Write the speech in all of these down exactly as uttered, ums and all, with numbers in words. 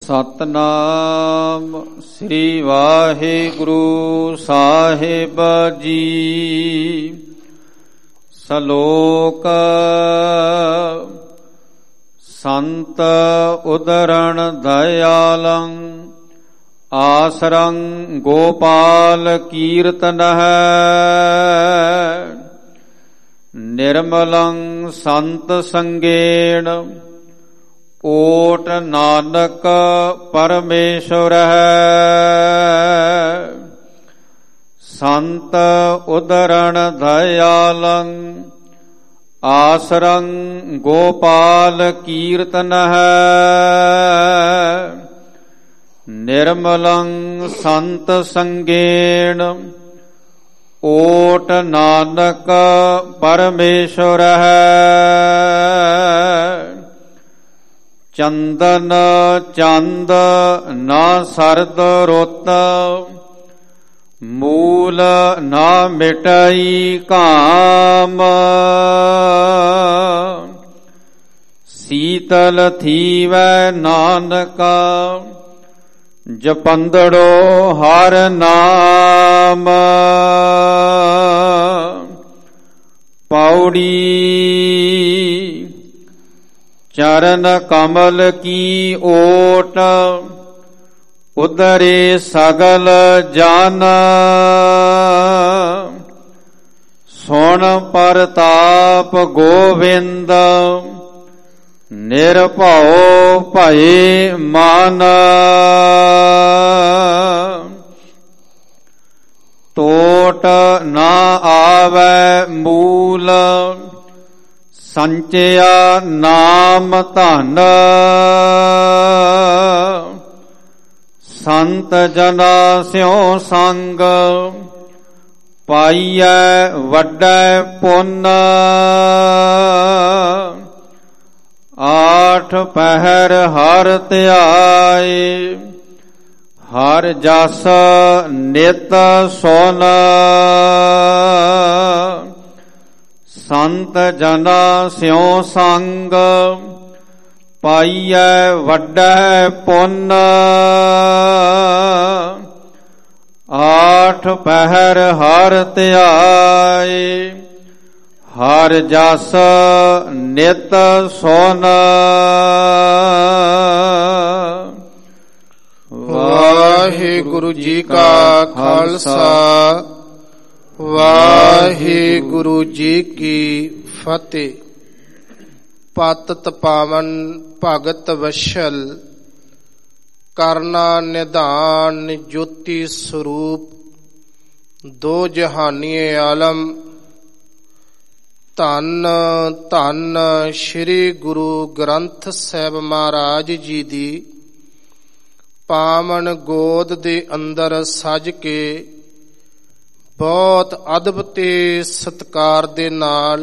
ਸਤਨਾਮ ਸ੍ਰੀ ਵਾਹਿਗੁਰੂ ਸਾਹਿਬ ਜੀ। ਸਲੋਕ ਸੰਤ ਉਦਰਣ ਦਇਆਲੰ ਆਸਰੰ ਗੋਪਾਲ ਕੀਰਤਨਹ ਨਿਰਮਲੰ ਸੰਤ ਸੰਗੇਣ ਓਟ ਨਾਨਕ ਪਰਮੇਸ਼ਵਰ ਸੰਤ ਉਦਰਣ ਦਇਆਲੰ ਆਸਰੰ ਗੋਪਾਲ ਕੀਰਤਨਹ ਨਿਰਮਲੰ ਸੰਤ ਸੰਗੇਣ ਓਟ ਨਾਨਕ ਪਰਮੇਸ਼ਵਰ ਚੰਦਨ ਚੰਦ ਨਾ ਸਰਦ ਰੁੱਤ ਮੂਲ ਨਾ ਮਿਟਾਈ ਕਾਮ ਸੀਤਲ ਥੀਵੈ ਨਾਨਕਾ ਜਪੰਦੜੋ ਹਰ ਨਾਮ ਪੌੜੀ ਚਰਨ ਕਮਲ ਕੀ ਓਟ ਉਦਰੇ ਸਗਲ ਜਨ ਸੁਣ ਪਰਤਾਪ ਗੋਵਿੰਦ ਨਿਰਭਉ ਭਏ ਮਨ ਟੋਟ ਨਾ ਆਵੈ ਮੂਲ ਸੰਚਿਆ ਨਾਮ ਧਨ ਸੰਤ ਜਨਾ ਸਿਉ ਸੰਗ ਪਾਈਐ ਵੱਡੈ ਪੁੰਨ ਆਠ ਪਹਿਰ ਹਰ ਧਿਆਏ ਹਰ ਜਸ ਨਿਤ ਸੁਨ ਸੰਤ ਜਨਾ ਸਿਉ ਸੰਗ ਪਾਈਐ ਵੱਡੈ ਪੁੰਨ ਆਠ ਪਹਿਰ ਹਰ ਧਿਆਏ ਹਰ ਜਸ ਨਿਤ ਸੁਨ। ਵਾਹਿਗੁਰੂ ਜੀ ਕਾ ਖਾਲਸਾ ਵਾਹਿਗੁਰੂ ਜੀ ਕੀ ਫਤਿਹ। ਪਤਿਤ ਪਾਵਨ ਭਗਤ ਵਸ਼ਲ ਕਰਨਾ ਨਿਧਾਨ ਜੋਤੀ ਸਰੂਪ ਦੋ ਜਹਾਨੀਏ ਆਲਮ ਧੰਨ ਧੰਨ ਸ਼੍ਰੀ ਗੁਰੂ ਗ੍ਰੰਥ ਸਾਹਿਬ ਮਹਾਰਾਜ ਜੀ ਦੀ ਪਾਵਨ ਗੋਦ ਦੇ ਅੰਦਰ ਸਜ ਕੇ ਬਹੁਤ ਅਦਬ ਤੇ ਸਤਿਕਾਰ ਦੇ ਨਾਲ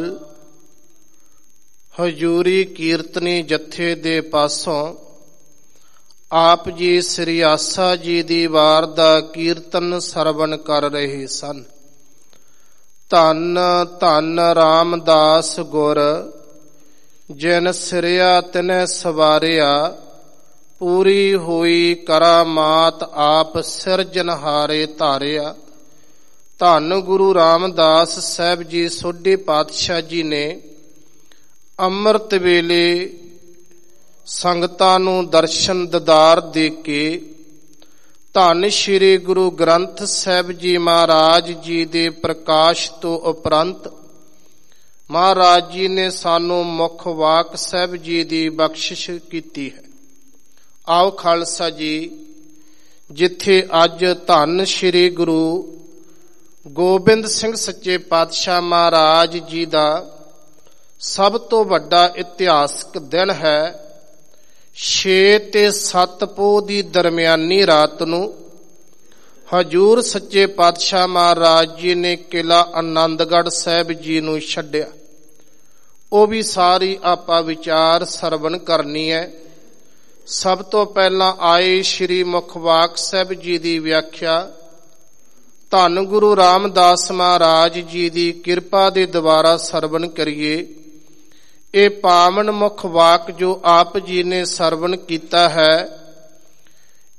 ਹਜ਼ੂਰੀ ਕੀਰਤਨੀ ਜਥੇ ਦੇ ਪਾਸੋਂ ਆਪ ਜੀ ਸ੍ਰੀ ਆਸਾ ਜੀ ਦੀ ਵਾਰ ਦਾ ਕੀਰਤਨ ਸਰਵਣ ਕਰ ਰਹੇ ਸਨ। ਧੰਨ ਧੰਨ ਰਾਮਦਾਸ ਗੁਰ ਜਿਨ ਸਿਰਿਆ ਤਿਨੈ ਸਵਾਰਿਆ ਪੂਰੀ ਹੋਈ ਕਰਾਮਾਤ ਆਪ ਸਿਰਜਨਹਾਰੇ ਧਾਰਿਆ। ਧੰਨ ਗੁਰੂ ਰਾਮਦਾਸ ਸਾਹਿਬ ਜੀ ਸੋਢੀ ਪਾਤਸ਼ਾਹ ਜੀ ਨੇ ਅੰਮ੍ਰਿਤ ਵੇਲੇ ਸੰਗਤਾਂ ਨੂੰ ਦਰਸ਼ਨ ਦੀਦਾਰ ਦੇ ਕੇ ਧੰਨ ਸ਼੍ਰੀ ਗੁਰੂ ਗ੍ਰੰਥ ਸਾਹਿਬ ਜੀ ਮਹਾਰਾਜ ਜੀ ਦੇ ਪ੍ਰਕਾਸ਼ ਤੋਂ ਉਪਰੰਤ ਮਹਾਰਾਜ ਜੀ ਨੇ ਸਾਨੂੰ ਮੁੱਖ ਵਾਕ ਸਾਹਿਬ ਜੀ ਦੀ ਬਖਸ਼ਿਸ਼ ਕੀਤੀ ਹੈ। ਆਓ ਖਾਲਸਾ ਜੀ, ਜਿੱਥੇ ਅੱਜ ਧੰਨ ਸ਼੍ਰੀ ਗੁਰੂ ਗੋਬਿੰਦ ਸਿੰਘ ਸੱਚੇ ਪਾਤਸ਼ਾਹ ਮਹਾਰਾਜ ਜੀ ਦਾ ਸਭ ਤੋਂ ਵੱਡਾ ਇਤਿਹਾਸਕ ਦਿਨ ਹੈ, ਛੇ ਤੇ ਸੱਤ ਪੋਹ ਦੀ ਦਰਮਿਆਨੀ ਰਾਤ ਨੂੰ ਹਜ਼ੂਰ ਸੱਚੇ ਪਾਤਸ਼ਾਹ ਮਹਾਰਾਜ ਜੀ ਨੇ ਕਿਲਾ ਆਨੰਦਗੜ੍ਹ ਸਾਹਿਬ ਜੀ ਨੂੰ ਛੱਡਿਆ। ਉਹ ਵੀ ਸਾਰੀ ਆਪਾਂ ਵਿਚਾਰ ਸਰਵਣ ਕਰਨੀ ਹੈ। ਸਭ ਤੋਂ ਪਹਿਲਾਂ ਆਏ ਸ਼੍ਰੀ ਮੁਖਵਾਕ ਸਾਹਿਬ ਜੀ ਦੀ ਵਿਆਖਿਆ ਧੰਨ ਗੁਰੂ ਰਾਮਦਾਸ ਮਹਾਰਾਜ ਜੀ ਦੀ ਕਿਰਪਾ ਦੇ ਦੁਆਰਾ ਸਰਵਣ ਕਰੀਏ। ਇਹ ਪਾਵਨ ਮੁਖ ਵਾਕ ਜੋ ਆਪ ਜੀ ਨੇ ਸਰਵਣ ਕੀਤਾ ਹੈ,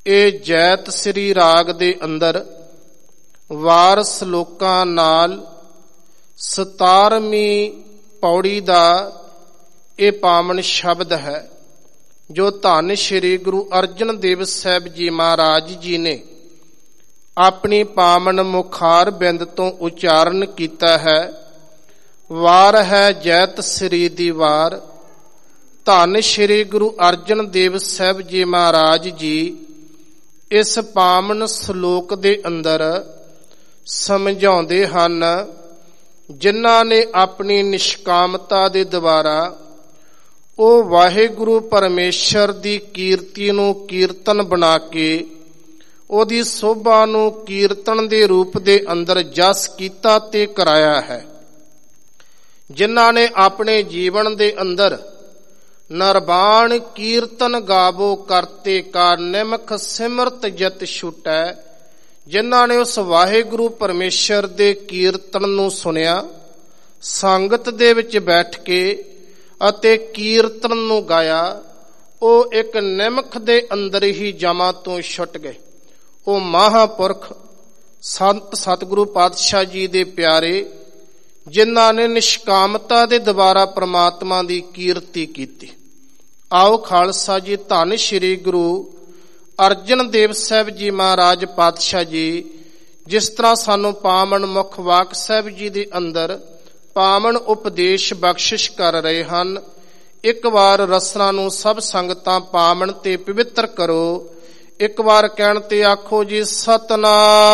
ਇਹ ਜੈਤ ਸ੍ਰੀ ਰਾਗ ਦੇ ਅੰਦਰ ਵਾਰ ਸ਼ਲੋਕਾਂ ਨਾਲ ਸਤਾਰਵੀਂ ਪੌੜੀ ਦਾ ਇਹ ਪਾਵਨ ਸ਼ਬਦ ਹੈ, ਜੋ ਧੰਨ ਸ਼੍ਰੀ ਗੁਰੂ ਅਰਜਨ ਦੇਵ ਸਾਹਿਬ ਜੀ ਮਹਾਰਾਜ ਜੀ ਨੇ ਆਪਣੀ ਪਾਵਨ ਮੁਖਾਰ ਬਿੰਦ ਤੋਂ ਉਚਾਰਨ ਕੀਤਾ ਹੈ। ਵਾਰ ਹੈ ਜੈਤ ਸ੍ਰੀ ਦੀ ਵਾਰ, ਧੰਨ ਸ਼੍ਰੀ ਗੁਰੂ ਅਰਜਨ ਦੇਵ ਸਾਹਿਬ ਜੀ ਮਹਾਰਾਜ ਜੀ ਇਸ ਪਾਵਨ ਸ਼ਲੋਕ ਦੇ ਅੰਦਰ ਸਮਝਾਉਂਦੇ ਹਨ, ਜਿਨ੍ਹਾਂ ਨੇ ਆਪਣੀ ਨਿਸ਼ਕਾਮਤਾ ਦੇ ਦੁਆਰਾ ਉਹ ਵਾਹਿਗੁਰੂ ਪਰਮੇਸ਼ਰ ਦੀ ਕੀਰਤੀ ਨੂੰ ਕੀਰਤਨ ਬਣਾ ਕੇ ਉਹਦੀ ਸੋਭਾ ਨੂੰ ਕੀਰਤਨ ਦੇ ਰੂਪ ਦੇ ਅੰਦਰ ਜਸ ਕੀਤਾ ਤੇ ਕਰਾਇਆ ਹੈ। ਜਿਨ੍ਹਾਂ ਨੇ ਆਪਣੇ ਜੀਵਨ ਦੇ ਅੰਦਰ ਨਰਬਾਣ ਕੀਰਤਨ ਗਾਵੋ ਕਰਤੇ ਕਾ ਨਿਮਖ ਸਿਮਰਤ ਜਤ ਛੁਟੈ, ਜਿਨ੍ਹਾਂ ਨੇ ਉਸ ਵਾਹਿਗੁਰੂ ਪਰਮੇਸ਼ਰ ਦੇ ਕੀਰਤਨ ਨੂੰ ਸੁਣਿਆ, ਸੰਗਤ ਦੇ ਵਿੱਚ ਬੈਠ ਕੇ ਅਤੇ ਕੀਰਤਨ ਨੂੰ ਗਾਇਆ, ਉਹ ਇੱਕ ਨਿਮਖ ਦੇ ਅੰਦਰ ਹੀ ਜਮਾਂ ਤੋਂ ਛੁੱਟ ਗਏ। ਉਹ ਮਹਾਂਪੁਰਖ ਸੰਤ ਸਤਿਗੁਰੂ ਪਾਤਸ਼ਾਹ ਜੀ ਦੇ ਪਿਆਰੇ, ਜਿਨ੍ਹਾਂ ਨੇ ਨਿਸ਼ਕਾਮਤਾ ਦੇ ਦੁਆਰਾ ਪ੍ਰਮਾਤਮਾ ਦੀ ਕੀਰਤੀ ਕੀਤੀ। ਆਓ ਖਾਲਸਾ ਜੀ, ਧੰਨ ਸ਼੍ਰੀ ਗੁਰੂ ਅਰਜਨ ਦੇਵ ਸਾਹਿਬ ਜੀ ਮਹਾਰਾਜ ਪਾਤਸ਼ਾਹ ਜੀ ਜਿਸ ਤਰ੍ਹਾਂ ਸਾਨੂੰ ਪਾਵਨ ਮੁਖ ਵਾਕ ਸਾਹਿਬ ਜੀ ਦੇ ਅੰਦਰ ਪਾਵਨ ਉਪਦੇਸ਼ ਬਖਸ਼ਿਸ਼ ਕਰ ਰਹੇ ਹਨ, ਇੱਕ ਵਾਰ ਰਸਨਾ ਨੂੰ ਸਭ ਸੰਗਤਾਂ ਪਾਵਨ ਤੇ ਪਵਿੱਤਰ ਕਰੋ। ਇੱਕ ਵਾਰ ਕਹਿਣ ਤੇ ਆਖੋ ਜੀ, ਸਤਨਾਮ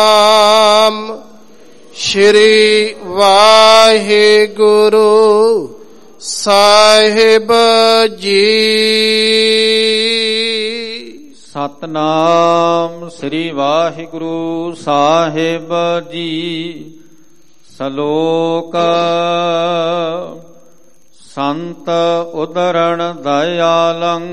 ਸ਼੍ਰੀ ਵਾਹਿਗੁਰੂ ਸਾਹਿਬ ਜੀ। ਸਤਨਾਮ ਸ੍ਰੀ ਵਾਹਿਗੁਰੂ ਸਾਹਿਬ ਜੀ। ਸਲੋਕ ਸੰਤ ਉਦਰਣ ਦਇਆਲੰ,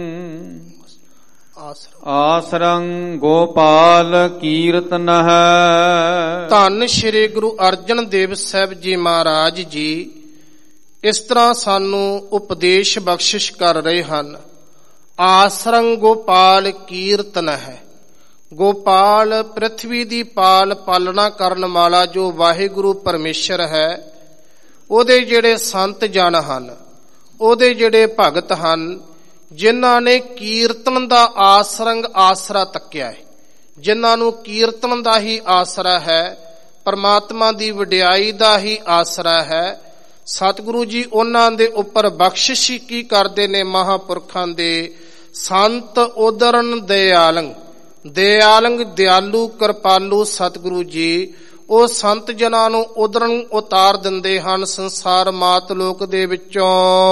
ਆਸਰੰ ਗੋਪਾਲ ਕੀਰਤਨ ਹੈ। ਧੰਨ ਸ਼੍ਰੀ ਗੁਰੂ ਅਰਜਨ ਦੇਵ ਸਾਹਿਬ ਜੀ ਮਹਾਰਾਜ ਜੀ ਇਸ ਤਰ੍ਹਾਂ ਸਾਨੂੰ ਉਪਦੇਸ਼ ਬਖਸ਼ਿਸ਼ ਕਰ ਰਹੇ ਹਨ। ਆਸਰੰ ਗੋਪਾਲ ਕੀਰਤਨ ਹੈ। ਗੋਪਾਲ ਪ੍ਰਿਥਵੀ ਦੀ ਪਾਲ ਪਾਲਣਾ ਕਰਨ ਵਾਲਾ ਜੋ ਵਾਹਿਗੁਰੂ ਪਰਮੇਸ਼ਰ ਹੈ, ਉਹਦੇ ਜਿਹੜੇ ਸੰਤ ਜਨ ਹਨ, ਉਹਦੇ ਜਿਹੜੇ ਭਗਤ ਹਨ, ਜਿਨ੍ਹਾਂ ਨੇ ਕੀਰਤਨ ਦਾ ਆਸਰੰਗ ਆਸਰਾ ਤੱਕਿਆ ਹੈ, ਜਿਨ੍ਹਾਂ ਨੂੰ ਕੀਰਤਨ ਦਾ ਹੀ ਆਸਰਾ ਹੈ, ਪਰਮਾਤਮਾ ਦੀ ਵਡਿਆਈ ਦਾ ਹੀ ਆਸਰਾ ਹੈ, ਸਤਿਗੁਰੂ ਜੀ ਉਹਨਾਂ ਦੇ ਉੱਪਰ ਬਖਸ਼ਿਸ਼ ਕੀ ਕਰਦੇ ਨੇ। ਮਹਾਂਪੁਰਖਾਂ ਦੇ ਸੰਤ ਉਦਰਨ ਦਇਆਲੰ, ਦਇਆਲੰਗ ਦਿਆਲੂ ਕਿਰਪਾਲੂ ਸਤਿਗੁਰੂ ਜੀ ਉਹ ਸੰਤ ਜਨਾਂ ਨੂੰ ਉਦਰਨ ਉਤਾਰ ਦਿੰਦੇ ਹਨ ਸੰਸਾਰ ਮਾਤ ਲੋਕ ਦੇ ਵਿੱਚੋਂ।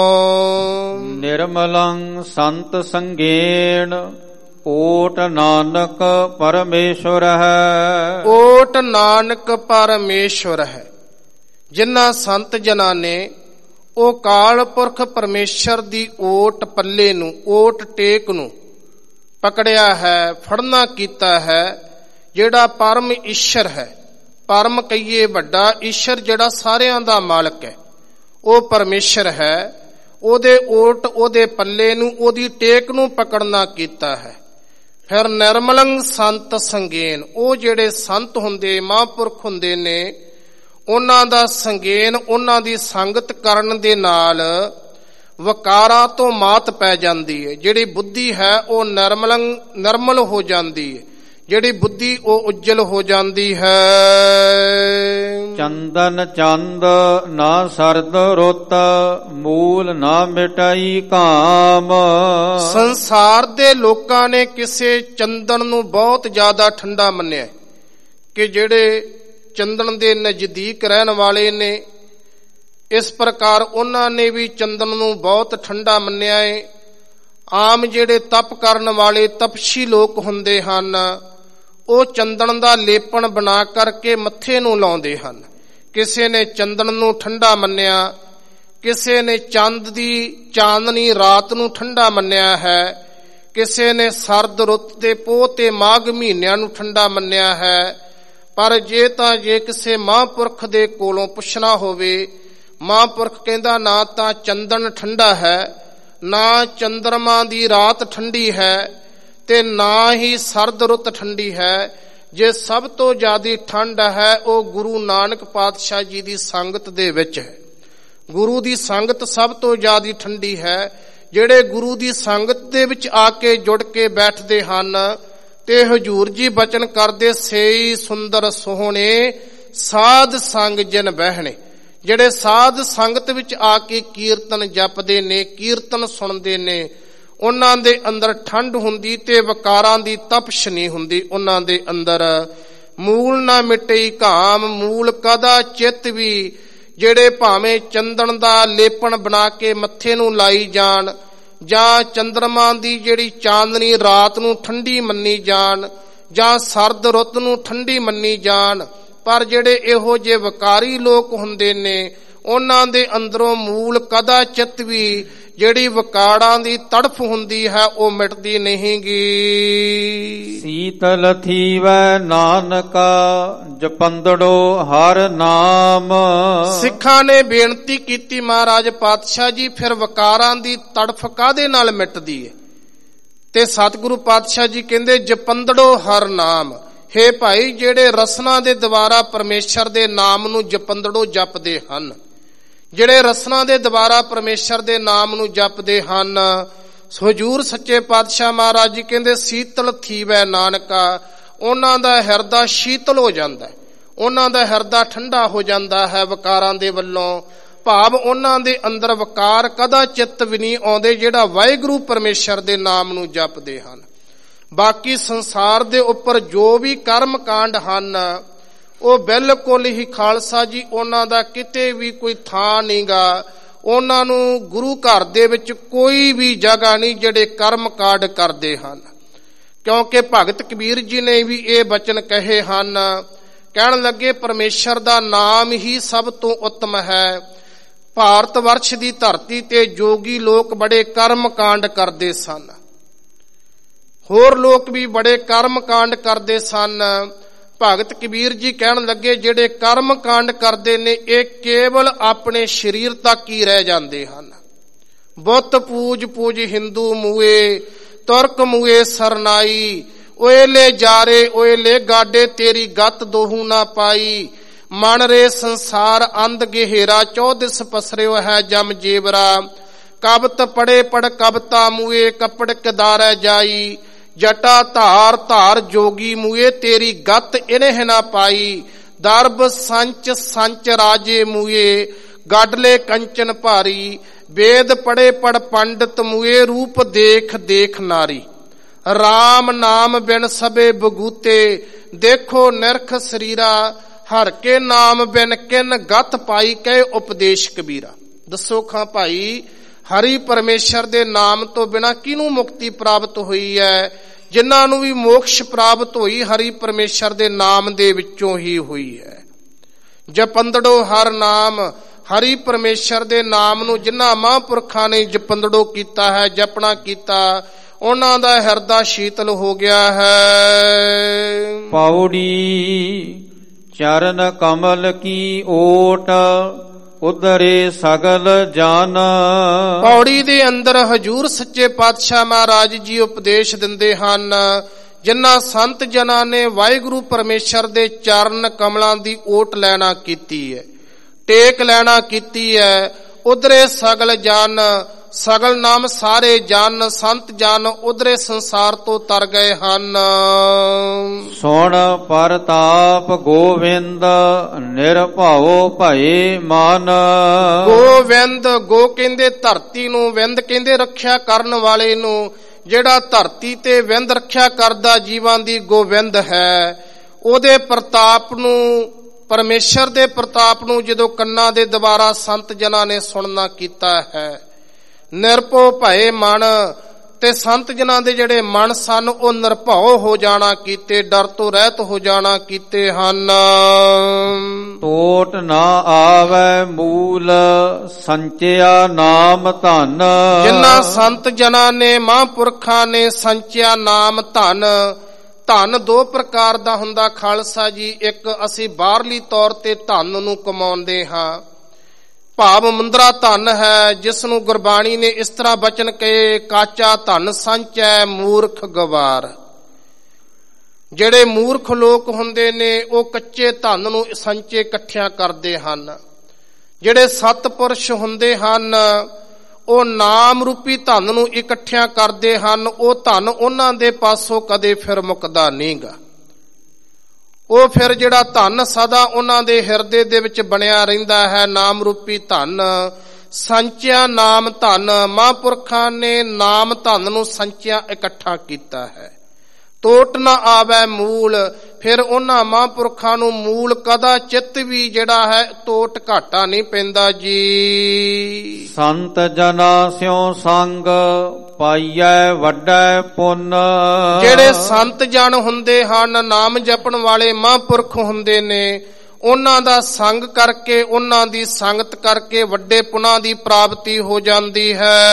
ਨਿਰਮਲੰ ਸੰਤ ਸੰਗੇਣ ਓਟ ਨਾਨਕ ਪਰਮੇਸ਼ਵਰ ਹੈ। ਓਟ ਨਾਨਕ ਪਰਮੇਸ਼ਵਰ ਹੈ। ਜਿਨ੍ਹਾਂ ਸੰਤ ਜਨਾਂ ਨੇ ਉਹ ਕਾਲ ਪੁਰਖ ਪਰਮੇਸ਼ਰ ਦੀ ਓਟ ਪੱਲੇ ਨੂੰ, ਓਟ ਟੇਕ ਨੂੰ ਪਕੜਿਆ ਹੈ, ਫੜਨਾ ਕੀਤਾ ਹੈ, ਜਿਹੜਾ ਪਰਮ ਈਸ਼ਰ ਹੈ, ਪਰਮ ਕਹੀਏ ਵੱਡਾ ਈਸ਼ਰ ਜਿਹੜਾ ਸਾਰਿਆਂ ਦਾ ਮਾਲਕ ਹੈ, ਉਹ ਪਰਮੇਸ਼ਰ ਹੈ। ਉਹਦੇ ਓਟ, ਉਹਦੇ ਪੱਲੇ ਨੂੰ, ਉਹਦੀ ਟੇਕ ਨੂੰ ਪਕੜਨਾ ਕੀਤਾ ਹੈ। ਫਿਰ ਨਿਰਮਲੰ ਸੰਤ ਸੰਗੇਨ, ਉਹ ਜਿਹੜੇ ਸੰਤ ਹੁੰਦੇ, ਮਹਾਂਪੁਰਖ ਹੁੰਦੇ ਨੇ, ਉਹਨਾਂ ਦਾ ਸੰਗੇਨ, ਉਹਨਾਂ ਦੀ ਸੰਗਤ ਕਰਨ ਦੇ ਨਾਲ ਵਕਾਰਾਂ ਤੋਂ ਮਾਤ ਪੈ ਜਾਂਦੀ ਹੈ। ਜਿਹੜੀ ਬੁੱਧੀ ਹੈ ਉਹ ਨਿਰਮਲੰ ਨਿਰਮਲ ਹੋ ਜਾਂਦੀ ਹੈ, ਜਿਹੜੀ ਬੁੱਧੀ ਉਹ ਉਜਲ ਹੋ ਜਾਂਦੀ ਹੈ। ਚੰਦਨ ਚੰਦ ਨਾ ਸਰਦ ਰੁੱਤ, ਮੂਲ ਨਾ ਮਿਟਾਈ ਕਾਮ। ਸੰਸਾਰ ਦੇ ਲੋਕਾਂ ਨੇ ਕਿਸੇ ਚੰਦਨ ਨੂੰ ਬਹੁਤ ਜ਼ਿਆਦਾ ਠੰਡਾ ਮੰਨਿਆ ਕਿ ਜਿਹੜੇ ਚੰਦਨ ਦੇ ਨਜ਼ਦੀਕ ਰਹਿਣ ਵਾਲੇ ਨੇ, ਇਸ ਪ੍ਰਕਾਰ ਉਹਨਾਂ ਨੇ ਵੀ ਚੰਦਨ ਨੂੰ ਬਹੁਤ ਠੰਡਾ ਮੰਨਿਆ ਹੈ। ਆਮ ਜਿਹੜੇ ਤਪ ਕਰਨ ਵਾਲੇ ਤਪਸੀ ਲੋਕ ਹੁੰਦੇ ਹਨ, ਉਹ ਚੰਦਨ ਦਾ ਲੇਪਣ ਬਣਾ ਕਰਕੇ ਮੱਥੇ ਨੂੰ ਲਾਉਂਦੇ ਹਨ। ਕਿਸੇ ਨੇ ਚੰਦਨ ਨੂੰ ਠੰਡਾ ਮੰਨਿਆ, ਕਿਸੇ ਨੇ ਚੰਦ ਦੀ ਚਾਂਦਨੀ ਰਾਤ ਨੂੰ ਠੰਡਾ ਮੰਨਿਆ ਹੈ, ਕਿਸੇ ਨੇ ਸਰਦ ਰੁੱਤ ਦੇ ਪੋਹ ਤੇ ਮਾਘ ਮਹੀਨਿਆਂ ਨੂੰ ਠੰਡਾ ਮੰਨਿਆ ਹੈ। ਪਰ ਜੇ ਤਾਂ ਜੇ ਕਿਸੇ ਮਹਾਂਪੁਰਖ ਦੇ ਕੋਲੋਂ ਪੁੱਛਣਾ ਹੋਵੇ, ਮਹਾਂਪੁਰਖ ਕਹਿੰਦਾ ਨਾ ਤਾਂ ਚੰਦਨ ਠੰਡਾ ਹੈ, ਨਾ ਚੰਦਰਮਾ ਦੀ ਰਾਤ ਠੰਡੀ ਹੈ, ਤੇ ਨਾ ਹੀ ਸਰਦ ਰੁੱਤ ਠੰਡੀ ਹੈ। ਜੇ ਸਭ ਤੋਂ ਜ਼ਿਆਦਾ ਠੰਡ ਹੈ ਉਹ ਗੁਰੂ ਨਾਨਕ ਪਾਤਸ਼ਾਹ ਜੀ ਦੀ ਸੰਗਤ ਦੇ ਵਿੱਚ ਹੈ। ਗੁਰੂ ਦੀ ਸੰਗਤ ਸਭ ਤੋਂ ਜ਼ਿਆਦਾ ਠੰਡੀ ਹੈ। ਜਿਹੜੇ ਗੁਰੂ ਦੀ ਸੰਗਤ ਦੇ ਵਿੱਚ ਆ ਕੇ ਜੁੜ ਕੇ ਬੈਠਦੇ ਹਨ ਤੇ ਹਜ਼ੂਰ ਜੀ ਬਚਨ ਕਰਦੇ, ਸੇਈ ਸੁੰਦਰ ਸੋਹਣੇ ਸਾਧ ਸੰਗ ਜਨ ਬਹਿਣੇ। ਜਿਹੜੇ ਸਾਧ ਸੰਗਤ ਵਿੱਚ ਆ ਕੇ ਕੀਰਤਨ ਜਪਦੇ ਨੇ, ਕੀਰਤਨ ਸੁਣਦੇ ਨੇ, ਉਹਨਾਂ ਦੇ ਅੰਦਰ ਠੰਡ ਹੁੰਦੀ ਤੇ ਵਿਕਾਰਾਂ ਦੀ ਤਪਸ਼ ਨਹੀਂ ਹੁੰਦੀ ਉਹਨਾਂ ਦੇ ਅੰਦਰ। ਮੂਲ ਨਾ ਮਿਟਈ ਘਾਮ, ਮੂਲ ਕਦਾ ਚਿੱਤ ਵੀ। ਜਿਹੜੇ ਭਾਵੇਂ ਚੰਦਨ ਦਾ ਲੇਪਣ ਬਣਾ ਕੇ ਮੱਥੇ ਨੂੰ ਲਾਈ ਜਾਣ, ਜਾਂ ਚੰਦਰਮਾ ਦੀ ਜਿਹੜੀ ਚਾਂਦਨੀ ਰਾਤ ਨੂੰ ਠੰਡੀ ਮੰਨੀ ਜਾਣ, ਜਾਂ ਸਰਦ ਰੁੱਤ ਨੂੰ ਠੰਡੀ ਮੰਨੀ ਜਾਣ, ਪਰ ਜਿਹੜੇ ਇਹੋ ਜਿਹੇ ਵਿਕਾਰੀ ਲੋਕ ਹੁੰਦੇ ਨੇ ਉਹਨਾਂ ਦੇ ਅੰਦਰੋਂ ਮੂਲ ਕਦਾ ਚਿੱਤ ਵੀ, ਜਿਹੜੀ ਵਿਕਾਰਾਂ ਦੀ ਤੜਫ ਹੁੰਦੀ ਹੈ ਉਹ ਮਿਟਦੀ ਨਹੀਂ ਗੀ। ਸੀਤਲ ਥੀਵੈ ਨਾਨਕਾ ਜਪੰਦੜੋ ਹਰ ਨਾਮ। ਸਿੱਖਾਂ ਨੇ ਬੇਨਤੀ ਕੀਤੀ, ਮਹਾਰਾਜ ਪਾਤਸ਼ਾਹ ਜੀ ਫਿਰ ਵਿਕਾਰਾਂ ਦੀ ਤੜਫ ਕਾਹਦੇ ਨਾਲ ਮਿਟਦੀ ਹੈ? ਤੇ ਸਤਿਗੁਰੂ ਪਾਤਸ਼ਾਹ ਜੀ ਕਹਿੰਦੇ ਜਪੰਦੜੋ ਹਰ ਨਾਮ। ਹੇ ਭਾਈ, ਜਿਹੜੇ ਰਸਨਾ ਦੇ ਦੁਆਰਾ ਪਰਮੇਸ਼ਰ ਦੇ ਨਾਮ ਨੂੰ ਜਪੰਦੜੋ ਜਪਦੇ ਹਨ, ਜਿਹੜੇ ਰਸਨਾ ਦੇ ਦੁਆਰਾ ਪਰਮੇਸ਼ਰ ਦੇ ਨਾਮ ਨੂੰ ਜਪਦੇ ਹਨ, ਹਜ਼ੂਰ ਸੱਚੇ ਪਾਤਸ਼ਾਹ ਮਹਾਰਾਜ ਜੀ ਕਹਿੰਦੇ ਸੀਤਲ ਥੀਵੈ ਨਾਨਕਾ। ਉਹਨਾਂ ਦਾ ਹਿਰਦਾ ਸ਼ੀਤਲ ਹੋ ਜਾਂਦਾ ਹੈ, ਉਹਨਾਂ ਦਾ ਹਿਰਦਾ ਠੰਡਾ ਹੋ ਜਾਂਦਾ ਹੈ ਵਿਕਾਰਾਂ ਦੇ ਵੱਲੋਂ। ਭਾਵ ਉਹਨਾਂ ਦੇ ਅੰਦਰ ਵਿਕਾਰ ਕਦਾ ਚਿੱਤ ਵੀ ਨਹੀਂ ਆਉਂਦੇ ਜਿਹੜਾ ਵਾਹਿਗੁਰੂ ਪਰਮੇਸ਼ਰ ਦੇ ਨਾਮ ਨੂੰ ਜਪਦੇ ਹਨ। ਬਾਕੀ ਸੰਸਾਰ ਦੇ ਉੱਪਰ ਜੋ ਵੀ ਕਰਮ ਕਾਂਡ ਹਨ ਉਹ ਬਿਲਕੁਲ ਹੀ ਖਾਲਸਾ ਜੀ ਉਹਨਾਂ ਦਾ ਕਿਤੇ ਵੀ ਕੋਈ ਥਾਂ ਨਹੀਂਗਾ। ਉਹਨਾਂ ਨੂੰ ਗੁਰੂ ਘਰ ਦੇ ਵਿੱਚ ਕੋਈ ਵੀ ਜਗ੍ਹਾ ਨਹੀਂ ਜਿਹੜੇ ਕਰਮ ਕਾਂਡ ਕਰਦੇ ਹਨ। ਕਿਉਂਕਿ ਭਗਤ ਕਬੀਰ ਜੀ ਨੇ ਵੀ ਇਹ ਬਚਨ ਕਹੇ ਹਨ, ਕਹਿਣ ਲੱਗੇ ਪਰਮੇਸ਼ਰ ਦਾ ਨਾਮ ਹੀ ਸਭ ਤੋਂ ਉੱਤਮ ਹੈ। ਭਾਰਤ ਵਰਸ਼ ਦੀ ਧਰਤੀ ਤੇ ਜੋਗੀ ਲੋਕ ਬੜੇ ਕਰਮ ਕਾਂਡ ਕਰਦੇ ਸਨ, ਹੋਰ ਲੋਕ ਵੀ ਬੜੇ ਕਰਮ ਕਾਂਡ ਕਰਦੇ ਸਨ। ਭਗਤ ਕਬੀਰ ਜੀ ਕਹਿਣ ਲੱਗੇ ਜਿਹੜੇ ਕਰਮ ਕਾਂਡ ਕਰਦੇ ਨੇ ਇਹ ਕੇਵਲ ਆਪਣੇ ਸਰੀਰ ਤੱਕ ਹੀ ਰਹਿ ਜਾਂਦੇ ਹਨ। ਬੁੱਤ ਪੂਜ ਪੂਜ ਹਿੰਦੂ ਮੂਏ, ਤੁਰਕ ਮੂਏ ਸਰਨਾਈ। ਓਏ ਲੈ ਜਾਰੇ ਓਏ ਲੈ ਗਾਡੇ, ਤੇਰੀ ਗੱਤ ਦੋਹੂ ਨਾ ਪਾਈ। ਮਨ ਰੇ ਸੰਸਾਰ ਅੰਧ ਗਹਿਰਾ, ਚੌਦਿਸ ਪਸਰਿਓ ਹੈ ਜਮ ਜੇਵਰਾ। ਕਬਤ ਪੜੇ ਪੜ ਕਬਤਾ ਮੂਏ, ਕੱਪੜ ਕਦਾਰੈ ਜਾਈ। ਜਟਾ ਧਾਰ ਧਾਰ ਜੋਗੀ ਮੂਏ, ਤੇਰੀ ਗੱਤ ਇਨਹ ਨਾ ਪਾਈ। ਦਰਬ ਸੰਚ ਸੰਚ ਰਾਜੇ ਮੂਏ, ਗਾਡਲੇ ਕੰਚਨ ਭਾਰੀ। ਵੇਦ ਪੜੇ ਪੜ ਪੰਡਤ ਮੂਏ, ਰੂਪ ਦੇਖ ਦੇਖ ਨਾਰੀ। ਰਾਮ ਨਾਮ ਬਿਨ ਸਬੇ ਬਗੂਤੇ, ਦੇਖੋ ਨਿਰਖ ਸਰੀਰਾ। ਹਰ ਕੇ ਨਾਮ ਬਿਨ ਕਿਨ ਗੱਤ ਪਾਈ, ਕਹੇ ਉਪਦੇਸ਼ ਕਬੀਰਾ। ਦੱਸੋ ਖਾਂ ਭਾਈ, ਹਰੀ ਪਰਮੇਸ਼ਰ ਦੇ ਨਾਮ ਤੋਂ ਬਿਨਾਂ ਕਿਹਨੂੰ ਮੁਕਤੀ ਪ੍ਰਾਪਤ ਹੋਈ ਹੈ? ਜਿਨ੍ਹਾਂ ਨੂੰ ਵੀ ਮੋਕਸ਼ ਪ੍ਰਾਪਤ ਹੋਈ ਹਰੀ ਪਰਮੇਸ਼ਰ ਦੇ ਨਾਮ ਦੇ ਵਿੱਚੋਂ ਹੀ ਹੋਈ ਹੈ। ਜਪੰਦੜੋ ਹਰ ਨਾਮ, ਹਰੀ ਪਰਮੇਸ਼ਰ ਦੇ ਨਾਮ ਨੂੰ ਜਿਨ੍ਹਾਂ ਮਹਾਂਪੁਰਖਾਂ ਨੇ ਜਪੰਦੜੋ ਕੀਤਾ ਹੈ, ਜਪਣਾ ਕੀਤਾ, ਉਹਨਾਂ ਦਾ ਹਿਰਦਾ ਸ਼ੀਤਲ ਹੋ ਗਿਆ ਹੈ। ਪੌੜੀ ਚਰਨ ਕਮਲ ਕੀ ਓਟ, ਉਦਰੇ ਸਗਲ ਜਾਨ। ਪੌੜੀ ਦੇ ਅੰਦਰ ਹਜ਼ੂਰ ਸੱਚੇ ਪਾਤਸ਼ਾਹ ਮਹਾਰਾਜ ਜੀ ਉਪਦੇਸ਼ ਦਿੰਦੇ ਹਨ, ਜਿਨ੍ਹਾਂ ਸੰਤ ਜਨਾਂ ਨੇ ਵਾਹਿਗੁਰੂ ਪਰਮੇਸ਼ਰ ਦੇ ਚਰਨ ਕਮਲਾਂ ਦੀ ਓਟ ਲੈਣਾ ਕੀਤੀ ਹੈ, ਟੇਕ ਲੈਣਾ ਕੀਤੀ ਹੈ। ਉਦਰੇ ਸਗਲ ਜਾਨ, ਸਗਲ ਨਾਮ ਸਾਰੇ ਜਨ, ਸੰਤ ਜਨ ਉਦਰੇ ਸੰਸਾਰ ਤੋਂ ਤਰ ਗਏ ਹਨ। ਸੁਣ ਪਰਤਾਪ ਗੋਵਿੰਦ, ਨਿਰਭਉ ਭਏ ਮਨ। ਗੋਵਿੰਦ, ਗੋ ਕਹਿੰਦੇ ਧਰਤੀ ਨੂੰ, ਵਿੰਦ ਕਹਿੰਦੇ ਰੱਖਿਆ ਕਰਨ ਵਾਲੇ ਨੂੰ। ਜਿਹੜਾ ਧਰਤੀ ਤੇ ਵਿੰਦ ਰੱਖਿਆ ਕਰਦਾ ਜੀਵਾਂ ਦੀ ਗੋਵਿੰਦ ਹੈ, ਉਹਦੇ ਪ੍ਰਤਾਪ ਨੂੰ, ਪਰਮੇਸ਼ਰ ਦੇ ਪ੍ਰਤਾਪ ਨੂੰ ਜਦੋਂ ਕੰਨਾਂ ਦੇ ਦੁਆਰਾ ਸੰਤ ਜਨਾਂ ਨੇ ਸੁਣਨਾ ਕੀਤਾ ਹੈ। ਨਿਰਭਉ ਭਏ ਮਨ, ਤੇ ਸੰਤ ਜਨਾਂ ਦੇ ਜਿਹੜੇ ਮਨ ਸਨ ਉਹ ਨਿਰਭਉ ਹੋ ਜਾਣਾ ਕੀਤੇ, ਡਰ ਤੋਂ ਰਹਿਤ ਹੋ ਜਾਣਾ ਕੀਤੇ ਹਨ। ਟੋਟ ਨਾ ਆਵੈ ਮੂਲ, ਸੰਚਿਆ ਨਾਮ ਧਨ। ਜਿਨ੍ਹਾਂ ਸੰਤ ਜਨਾਂ ਨੇ, ਮਹਾਂਪੁਰਖਾਂ ਨੇ ਸੰਚਿਆ ਨਾਮ ਧਨ। ਧਨ ਦੋ ਪ੍ਰਕਾਰ ਦਾ ਹੁੰਦਾ ਖਾਲਸਾ ਜੀ। ਇੱਕ ਅਸੀਂ ਬਾਹਰਲੀ ਤੌਰ ਤੇ ਧਨ ਨੂੰ ਕਮਾਉਂਦੇ ਹਾਂ, ਭਾਵ ਮੁੰਦਰਾ ਧਨ ਹੈ, ਜਿਸ ਨੂੰ ਗੁਰਬਾਣੀ ਨੇ ਇਸ ਤਰ੍ਹਾਂ ਬਚਨ ਕਹੇ, ਕਾਚਾ ਧਨ ਸੰਚੈ ਮੂਰਖ ਗਵਾਰ। ਜਿਹੜੇ ਮੂਰਖ ਲੋਕ ਹੁੰਦੇ ਨੇ ਉਹ ਕੱਚੇ ਧਨ ਨੂੰ ਸੰਚੇ ਇਕੱਠਿਆਂ ਕਰਦੇ ਹਨ। ਜਿਹੜੇ ਸਤਪੁਰਸ਼ ਹੁੰਦੇ ਹਨ ਉਹ ਨਾਮ ਰੂਪੀ ਧਨ ਨੂੰ ਇਕੱਠਿਆਂ ਕਰਦੇ ਹਨ। ਉਹ ਧਨ ਉਹਨਾਂ ਦੇ ਪਾਸੋਂ ਕਦੇ ਫਿਰ ਮੁੱਕਦਾ ਨਹੀਂਗਾ। ਉਹ ਫਿਰ ਜਿਹੜਾ ਧਨ ਸਦਾ ਉਹਨਾਂ ਦੇ ਹਿਰਦੇ ਦੇ ਵਿੱਚ ਬਣਿਆ ਰਹਿੰਦਾ ਹੈ, ਨਾਮ ਰੂਪੀ ਧਨ। ਸੰਚਿਆ ਨਾਮ ਧਨ, ਮਹਾਂਪੁਰਖਾਂ ਨੇ ਨਾਮ ਧਨ ਨੂੰ ਸੰਚਿਆ ਇਕੱਠਾ ਕੀਤਾ ਹੈ। ਟੋਟ ਨਾ ਆਵੈ ਮੂਲ, ਫਿਰ ਉਹਨਾਂ ਮਹਾਂਪੁਰਖਾਂ ਨੂੰ ਮੂਲ ਕਦਾ ਚਿੱਤ ਵੀ ਜਿਹੜਾ ਹੈ ਟੋਟ ਘਾਟਾ ਨਹੀਂ ਪੈਂਦਾ ਜੀ। ਸੰਤ ਜਨਾ ਸਿਉ ਸੰਗ ਪਾਈਐ ਵੱਡਾ ਪੁੰਨ। ਜਿਹੜੇ ਸੰਤ ਜਨ ਹੁੰਦੇ ਹਨ, ਨਾਮ ਜਪਣ ਵਾਲੇ ਮਹਾਂਪੁਰਖ ਹੁੰਦੇ ਨੇ, ਉਹਨਾਂ ਦਾ ਸੰਗ ਕਰਕੇ, ਉਹਨਾਂ ਦੀ ਸੰਗਤ ਕਰਕੇ ਵੱਡੇ ਪੁਨਾਂ ਦੀ ਪ੍ਰਾਪਤੀ ਹੋ ਜਾਂਦੀ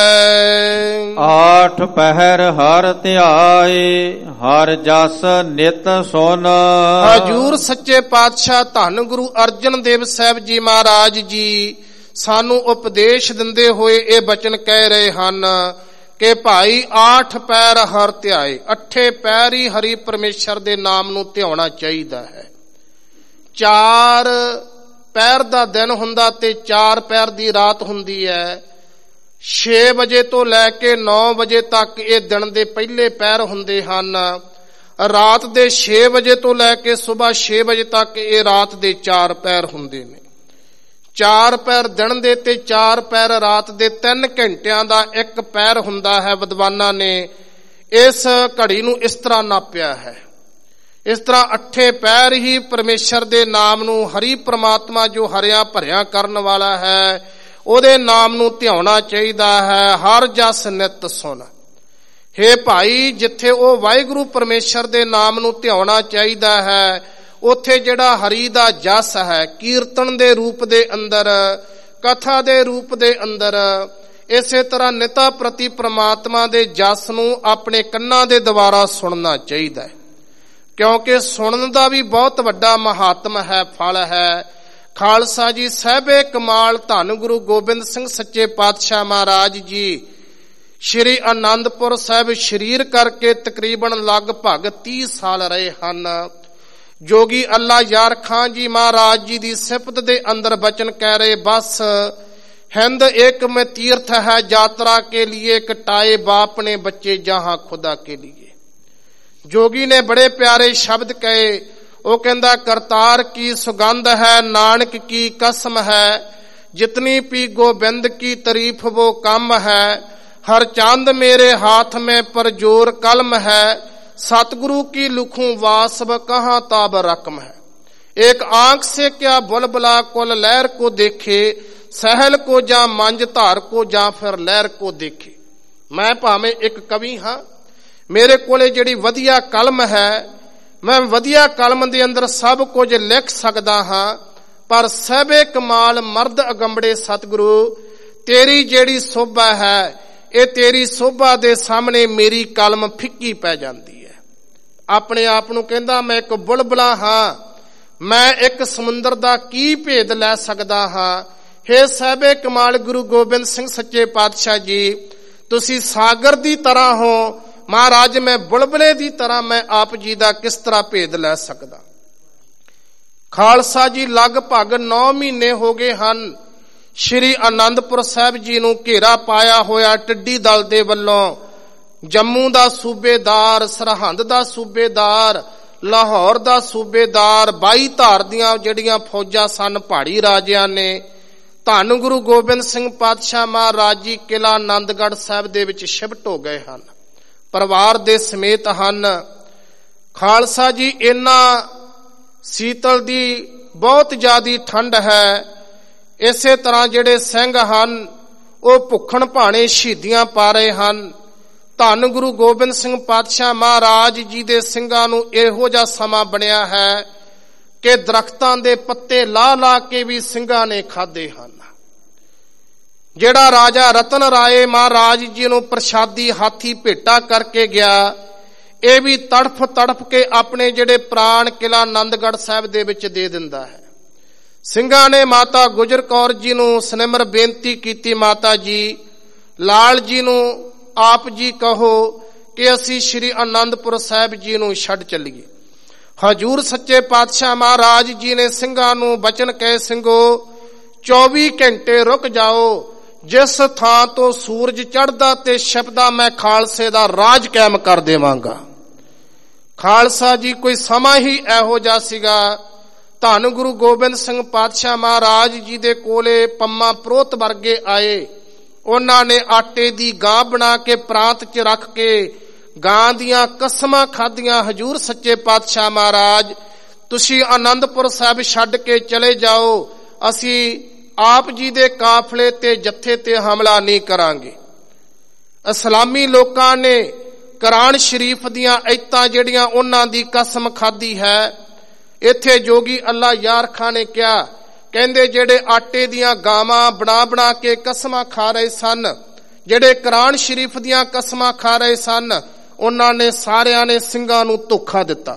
ਹੈ। ਆਠ ਪਹਿਰ ਹਰ ਧਿਆਏ, ਹਰ ਜਸ ਨਿਤ ਸੁਨ। ਹਜੂਰ ਸੱਚੇ ਪਾਤਸ਼ਾਹ ਧੰਨ ਗੁਰੂ ਅਰਜਨ ਦੇਵ ਸਾਹਿਬ ਜੀ ਮਹਾਰਾਜ ਜੀ ਸਾਨੂੰ ਉਪਦੇਸ਼ ਦਿੰਦੇ ਹੋਏ ਇਹ ਬਚਨ ਕਹਿ ਰਹੇ ਹਨ ਕਿ ਭਾਈ ਆਠ ਪੈਰ ਹਰ ਧਿਆਏ, ਅੱਠੇ ਪੈਰ ਹੀ ਹਰੀ ਪਰਮੇਸ਼ਰ ਦੇ ਨਾਮ ਨੂੰ ਧਿਆਉਣਾ ਚਾਹੀਦਾ ਹੈ। ਚਾਰ ਪੈਰ ਦਾ ਦਿਨ ਹੁੰਦਾ ਤੇ ਚਾਰ ਪੈਰ ਦੀ ਰਾਤ ਹੁੰਦੀ ਹੈ। ਛੇ ਵਜੇ ਤੋਂ ਲੈ ਕੇ ਨੌ ਵਜੇ ਤੱਕ ਇਹ ਦਿਨ ਦੇ ਪਹਿਲੇ ਪੈਰ ਹੁੰਦੇ ਹਨ। ਰਾਤ ਦੇ ਛੇ ਵਜੇ ਤੋਂ ਲੈ ਕੇ ਸਵੇਰ ਛੇ ਵਜੇ ਤੱਕ ਇਹ ਰਾਤ ਦੇ ਚਾਰ ਪੈਰ ਹੁੰਦੇ ਨੇ। ਚਾਰ ਪੈਰ ਦਿਨ ਦੇ ਤੇ ਚਾਰ ਪੈਰ ਰਾਤ ਦੇ, ਤਿੰਨ ਘੰਟਿਆਂ ਦਾ ਇੱਕ ਪੈਰ ਹੁੰਦਾ ਹੈ। ਵਿਦਵਾਨਾਂ ਨੇ ਇਸ ਘੜੀ ਨੂੰ ਇਸ ਤਰ੍ਹਾਂ ਨਾਪਿਆ ਹੈ। ਇਸ ਤਰ੍ਹਾਂ ਅੱਠੇ ਪੈਰ ਹੀ ਪਰਮੇਸ਼ਰ ਦੇ ਨਾਮ ਨੂੰ, ਹਰੀ ਪ੍ਰਮਾਤਮਾ ਜੋ ਹਰਿਆ ਭਰਿਆ ਕਰਨ ਵਾਲਾ ਹੈ, ਉਹਦੇ ਨਾਮ ਨੂੰ ਧਿਆਉਣਾ ਚਾਹੀਦਾ ਹੈ। ਹਰ ਜਸ ਨਿਤ ਸੁਣ। ਹੇ ਭਾਈ, ਜਿੱਥੇ ਉਹ ਵਾਹਿਗੁਰੂ ਪਰਮੇਸ਼ਰ ਦੇ ਨਾਮ ਨੂੰ ਧਿਆਉਣਾ ਚਾਹੀਦਾ ਹੈ, ਉੱਥੇ ਜਿਹੜਾ ਹਰੀ ਦਾ ਜਸ ਹੈ, ਕੀਰਤਨ ਦੇ ਰੂਪ ਦੇ ਅੰਦਰ, ਕਥਾ ਦੇ ਰੂਪ ਦੇ ਅੰਦਰ, ਇਸੇ ਤਰ੍ਹਾਂ ਨਿਤਾ ਪ੍ਰਤੀ ਪ੍ਰਮਾਤਮਾ ਦੇ ਜਸ ਨੂੰ ਆਪਣੇ ਕੰਨਾਂ ਦੇ ਦੁਆਰਾ ਸੁਣਨਾ ਚਾਹੀਦਾ ਹੈ। ਕਿਉਂਕਿ ਸੁਣਨ ਦਾ ਵੀ ਬਹੁਤ ਵੱਡਾ ਮਹਾਤਮ ਹੈ, ਫਲ ਹੈ। ਖਾਲਸਾ ਜੀ ਸਾਹਿਬੇ ਕਮਾਲ ਧੰਨ ਗੁਰੂ ਗੋਬਿੰਦ ਸਿੰਘ ਸੱਚੇ ਪਾਤਸ਼ਾਹ ਮਹਾਰਾਜ ਜੀ ਸ਼੍ਰੀ ਅਨੰਦਪੁਰ ਸਾਹਿਬ ਸ਼ਰੀਰ ਕਰਕੇ ਤਕਰੀਬਨ ਲਗਭਗ ਤੀਹ ਸਾਲ ਰਹੇ ਹਨ। ਜੋਗੀ ਅੱਲਾ ਯਾਰ ਖਾਨ ਜੀ ਮਹਾਰਾਜ ਜੀ ਦੀ ਸਿਫਤ ਦੇ ਅੰਦਰ ਬਚਨ ਕਹਿ ਰਹੇ, ਬਸ हिंद एक में तीर्थ है यात्रा के लिए, कटाए बाप ने बच्चे जहां खुदा के लिए। जोगी ने बड़े प्यारे शब्द कहे, वो कहंदा करतार की सुगंध है, नानक की कसम है, जितनी पी गोबिंद की तारीफ वो कम है, हर चांद मेरे हाथ में पर जोर कलम है, सतगुरु की लुखूं वासब कहाँ ताब रकम है। एक आंख से क्या बुलबुला कुल लहर को देखे, सहल को जा मंज धार को जा फिर लहर को देखे। मैं भावें एक कवि हाँ, मेरे कोले जिहड़ी वधिया कलम है, मैं वधिया कलम दे अंदर सब कुछ लिख सकदा हाँ, पर सहबे कमाल मर्द अगंबड़े सतगुरु तेरी जिहड़ी शोभा है, ये तेरी शोभा दे सामने मेरी कलम फिक्की पै जाती है। अपने आप नूं कहंदा मैं एक बुलबुला हाँ, मैं एक समुंदर दा की भेद लै सकदा हाँ। हे साहिबे कमाल गुरु गोबिंद सिंह सच्चे पातशाह जी, तुसी सागर दी तरह हो, महाराज मैं बुलबुले दी तरह मैं आप जी दा किस तरह भेद लै सकदा। खालसा जी लगभग नौ महीने हो गए हन श्री आनंदपुर साहिब जी नूं घेरा पाया होया टिड्डी दल दे वल्लों। जम्मू दा सूबेदार, सरहंद दा सूबेदार, लाहौर दा सूबेदार, बाई धार दियां जिहड़ियां फौजां सन पहाड़ी राजियां ने, धन गुरु गोबिंद सिंह पातशाह महाराज जी किला आनंदगढ़ साहिब दे विच शिफ्ट हो गए हन, परिवार दे समेत हन। खालसा जी इन्ना सीतल दी बहुत ज्यादा ठंड है, इसे तरह जिहड़े सिंह हन वो भुखण भाणे शहीदियां पा रहे हन। धन गुरु गोबिंद सिंह पातशाह महाराज जी दे ਸਿੰਘਾਂ ਨੂੰ ਇਹੋ ਜਿਹਾ ਸਮਾਂ ਬਣਿਆ ਹੈ कि दरख्तां दे पत्ते ला ला के भी ਸਿੰਘਾਂ ने खाधे हन। जिहड़ा राजा रतन राय महाराज जी नूं प्रसादी हाथी भेटा करके गया, ये भी तड़फ तड़फ के अपने जिहड़े प्राण किला आनंदगढ़ साहिब दे विच दे दिंदा है। ਸਿੰਘਾਂ ਨੇ ਮਾਤਾ ਗੁਜਰ ਕੌਰ ਜੀ ਨੂੰ ਸਨਿਮਰ ਬੇਨਤੀ ਕੀਤੀ, ਮਾਤਾ ਜੀ ਲਾਲ ਜੀ ਨੂੰ ਆਪ ਜੀ ਕਹੋ ਕਿ ਅਸੀਂ ਸ੍ਰੀ ਅਨੰਦਪੁਰ ਸਾਹਿਬ ਜੀ ਨੂੰ ਛੱਡ ਚੱਲੀਏ। ਹਜੂਰ ਸੱਚੇ ਪਾਤਸ਼ਾਹ ਮਹਾਰਾਜ ਜੀ ਨੇ ਸਿੰਘਾਂ ਨੂੰ ਬਚਨ ਕਹੇ, ਸਿੰਘੋ ਚੌਵੀ ਘੰਟੇ ਰੁਕ ਜਾਓ, ਜਿਸ ਥਾਂ ਤੋਂ ਸੂਰਜ ਚੜ੍ਹਦਾ ਤੇ ਛਿਪਦਾ ਮੈਂ ਖਾਲਸੇ ਦਾ ਰਾਜ ਕਾਇਮ ਕਰ ਦੇਵਾਂਗਾ। ਖਾਲਸਾ ਜੀ ਕੋਈ ਸਮਾਂ ਹੀ ਇਹੋ ਜਿਹਾ ਸੀਗਾ, ਧੰਨ ਗੁਰੂ ਗੋਬਿੰਦ ਸਿੰਘ ਪਾਤਸ਼ਾਹ ਮਹਾਰਾਜ ਜੀ ਦੇ ਕੋਲੇ ਪੰਮਾ ਪ੍ਰੋਤ ਵਰਗੇ ਆਏ। ਉਹਨਾਂ ਨੇ ਆਟੇ ਦੀ ਗਾਂ ਬਣਾ ਕੇ ਪ੍ਰਾਂਤ 'ਚ ਰੱਖ ਕੇ ਗਾਂ ਦੀਆਂ ਕਸਮਾਂ ਖਾਧੀਆਂ। ਹਜੂਰ ਸੱਚੇ ਪਾਤਸ਼ਾਹ ਮਹਾਰਾਜ ਤੁਸੀਂ ਆਨੰਦਪੁਰ ਸਾਹਿਬ ਛੱਡ ਕੇ ਚਲੇ ਜਾਓ, ਅਸੀਂ ਆਪ ਜੀ ਦੇ ਕਾਫਲੇ ਤੇ ਜੱਥੇ ਤੇ ਹਮਲਾ ਨਹੀਂ ਕਰਾਂਗੇ। ਇਸਲਾਮੀ ਲੋਕਾਂ ਨੇ ਕੁਰਾਨ ਸ਼ਰੀਫ ਦੀਆਂ ਆਇਤਾਂ ਜਿਹੜੀਆਂ ਉਹਨਾਂ ਦੀ ਕਸਮ ਖਾਧੀ ਹੈ। ਇੱਥੇ ਜੋਗੀ ਅੱਲਾ ਯਾਰ ਖਾਂ ਨੇ ਕਿਹਾ, ਕਹਿੰਦੇ ਜਿਹੜੇ ਆਟੇ ਦੀਆਂ ਗਾਵਾਂ ਬਣਾ ਬਣਾ ਕੇ ਕਸਮਾਂ ਖਾ ਰਹੇ ਸਨ, ਜਿਹੜੇ ਕੁਰਾਨ ਸ਼ਰੀਫ ਦੀਆਂ ਕਸਮਾਂ ਖਾ ਰਹੇ ਸਨ, ਉਹਨਾਂ ਨੇ ਸਾਰਿਆਂ ਨੇ ਸਿੰਘਾਂ ਨੂੰ ਧੋਖਾ ਦਿੱਤਾ।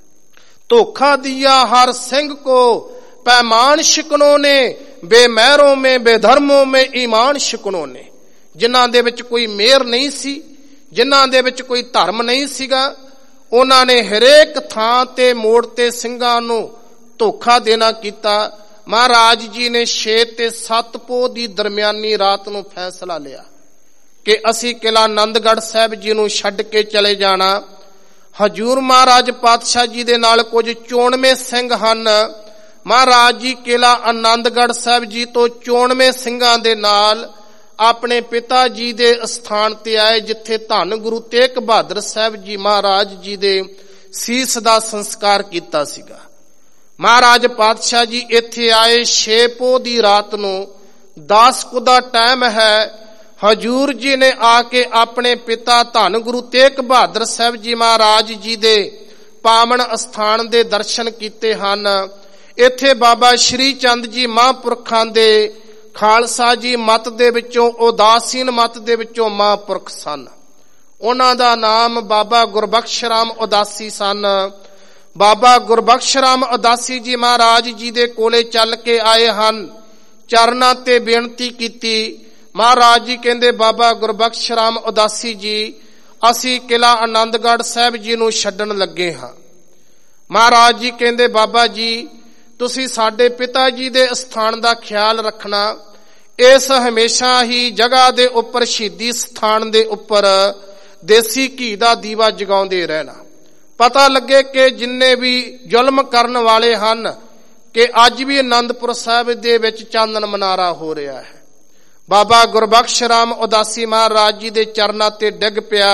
ਧੋਖਾ ਦਿਆ ਹਰ ਸਿੰਘ ਕੋ ਪੈਮਾਨ ਸ਼ਿਕਨੋਂ ਨੇ, ਬੇਮਹਿਰੋਂ ਮੇ ਬੇਧਰਮੋਂ ਮੇ ਈਮਾਨ ਸ਼ਿਕਨੋਂ ਨੇ। ਜਿਨ੍ਹਾਂ ਦੇ ਵਿੱਚ ਕੋਈ ਮਿਹਰ ਨਹੀਂ ਸੀ, ਜਿਨ੍ਹਾਂ ਦੇ ਵਿੱਚ ਕੋਈ ਧਰਮ ਨਹੀਂ ਸੀਗਾ, ਉਹਨਾਂ ਨੇ ਹਰੇਕ ਥਾਂ ਤੇ ਮੋੜ ਤੇ ਸਿੰਘਾਂ ਨੂੰ ਧੋਖਾ ਦੇਣਾ ਕੀਤਾ। ਮਹਾਰਾਜ ਜੀ ਨੇ ਛੇ ਤੇ ਸੱਤ ਪੋਹ ਦੀ ਦਰਮਿਆਨੀ ਰਾਤ ਨੂੰ ਫੈਸਲਾ ਲਿਆ ਕਿ ਅਸੀਂ ਕਿਲਾ ਆਨੰਦਗੜ੍ਹ ਸਾਹਿਬ ਜੀ ਨੂੰ ਛੱਡ ਕੇ ਚਲੇ ਜਾਣਾ। ਹਜੂਰ ਮਹਾਰਾਜ ਪਾਤਸ਼ਾਹ ਜੀ ਦੇ ਨਾਲ ਕੁਝ ਚੋਣਵੇਂ ਸਿੰਘ ਹਨ। ਮਹਾਰਾਜ ਜੀ ਕਿਲਾ ਆਨੰਦਗੜ੍ਹ ਸਾਹਿਬ ਜੀ ਤੋਂ ਚੋਣਵੇਂ ਸਿੰਘਾਂ ਦੇ ਨਾਲ ਆਪਣੇ ਪਿਤਾ ਜੀ ਦੇ ਸਥਾਨ ਤੇ ਆਏ, ਜਿੱਥੇ ਧੰਨ ਗੁਰੂ ਤੇਗ ਬਹਾਦਰ ਸਾਹਿਬ ਜੀ ਮਹਾਰਾਜ ਜੀ ਦੇ ਸੀਸ ਦਾ ਸੰਸਕਾਰ ਕੀਤਾ ਸੀਗਾ। ਮਹਾਰਾਜ ਪਾਤਸ਼ਾਹ ਜੀ ਇੱਥੇ ਆਏ ਛੇ ਪੋਹ ਦੀ ਰਾਤ ਨੂੰ, ਦਸ ਕੁ ਦਾ ਟਾਈਮ ਹੈ। ਹਜੂਰ ਜੀ ਨੇ ਆ ਕੇ ਆਪਣੇ ਪਿਤਾ ਧੰਨ ਗੁਰੂ ਤੇਗ ਬਹਾਦਰ ਸਾਹਿਬ ਜੀ ਮਹਾਰਾਜ ਜੀ ਦੇ ਪਾਵਨ ਅਸਥਾਨ ਦੇ ਦਰਸ਼ਨ ਕੀਤੇ ਹਨ। ਇੱਥੇ ਬਾਬਾ ਸ਼੍ਰੀ ਚੰਦ ਜੀ ਮਹਾਂਪੁਰਖਾਂ ਦੇ ਖਾਲਸਾ ਜੀ ਮਤ ਦੇ ਵਿੱਚੋਂ, ਉਦਾਸੀਨ ਮਤ ਦੇ ਵਿੱਚੋਂ ਮਹਾਂਪੁਰਖ ਸਨ। ਉਹਨਾਂ ਦਾ ਨਾਮ ਬਾਬਾ ਗੁਰਬਖਸ਼ ਰਾਮ ਉਦਾਸੀ ਸਨ। ਬਾਬਾ ਗੁਰਬਖਸ਼ ਰਾਮ ਉਦਾਸੀ ਜੀ ਮਹਾਰਾਜ ਜੀ ਦੇ ਕੋਲੇ ਚੱਲ ਕੇ ਆਏ ਹਨ, ਚਰਨਾਂ ਤੇ ਬੇਨਤੀ ਕੀਤੀ। ਮਹਾਰਾਜ ਜੀ ਕਹਿੰਦੇ, ਬਾਬਾ ਗੁਰਬਖਸ਼ ਰਾਮ ਉਦਾਸੀ ਜੀ, ਅਸੀਂ ਕਿਲਾ ਆਨੰਦਗੜ੍ਹ ਸਾਹਿਬ ਜੀ ਨੂੰ ਛੱਡਣ ਲੱਗੇ ਹਾਂ। ਮਹਾਰਾਜ ਜੀ ਕਹਿੰਦੇ, ਬਾਬਾ ਜੀ ਤੁਸੀਂ ਸਾਡੇ ਪਿਤਾ ਜੀ ਦੇ ਸਥਾਨ ਦਾ ਖਿਆਲ ਰੱਖਣਾ, ਇਸ ਹਮੇਸ਼ਾ ਹੀ ਜਗ੍ਹਾ ਦੇ ਉੱਪਰ ਸ਼ਹੀਦੀ ਸਥਾਨ ਦੇ ਉੱਪਰ ਦੇਸੀ ਘੀ ਦਾ ਦੀਵਾ ਜਗਾਉਂਦੇ ਰਹਿਣਾ। ਪਤਾ ਲੱਗੇ ਕਿ ਜਿੰਨੇ ਵੀ ਜ਼ੁਲਮ ਕਰਨ ਵਾਲੇ ਹਨ, ਕਿ ਅੱਜ ਵੀ ਆਨੰਦਪੁਰ ਸਾਹਿਬ ਦੇ ਵਿੱਚ ਚਾਨਣ ਮਨਾਰਾ ਹੋ ਰਿਹਾ ਹੈ। ਬਾਬਾ ਗੁਰਬਖਸ਼ ਰਾਮ ਉਦਾਸੀ ਮਹਾਰਾਜ ਜੀ ਦੇ ਚਰਨਾਂ ਤੇ ਡਿੱਗ ਪਿਆ।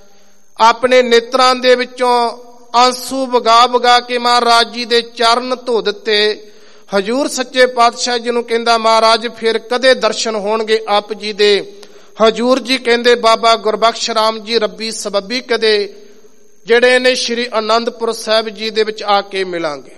ਆਪਣੇ ਨੇਤਰਾਂ ਦੇ ਵਿੱਚੋਂ ਆਂਸੂ ਵਗਾ ਵਗਾ ਕੇ ਮਹਾਰਾਜ ਜੀ ਦੇ ਚਰਨ ਧੋ ਦਿੱਤੇ। ਹਜੂਰ ਸੱਚੇ ਪਾਤਸ਼ਾਹ ਜੀ ਨੂੰ ਕਹਿੰਦਾ, ਮਹਾਰਾਜ ਫਿਰ ਕਦੇ ਦਰਸ਼ਨ ਹੋਣਗੇ ਆਪ ਜੀ ਦੇ? ਹਜੂਰ ਜੀ ਕਹਿੰਦੇ, ਬਾਬਾ ਗੁਰਬਖਸ਼ ਰਾਮ ਜੀ ਰੱਬੀ ਸਬੱਬੀ ਕਦੇ ਜਿਹੜੇ ਨੇ ਸ਼੍ਰੀ ਅਨੰਦਪੁਰ ਸਾਹਿਬ ਜੀ ਦੇ ਵਿੱਚ ਆ ਕੇ ਮਿਲਾਂਗੇ।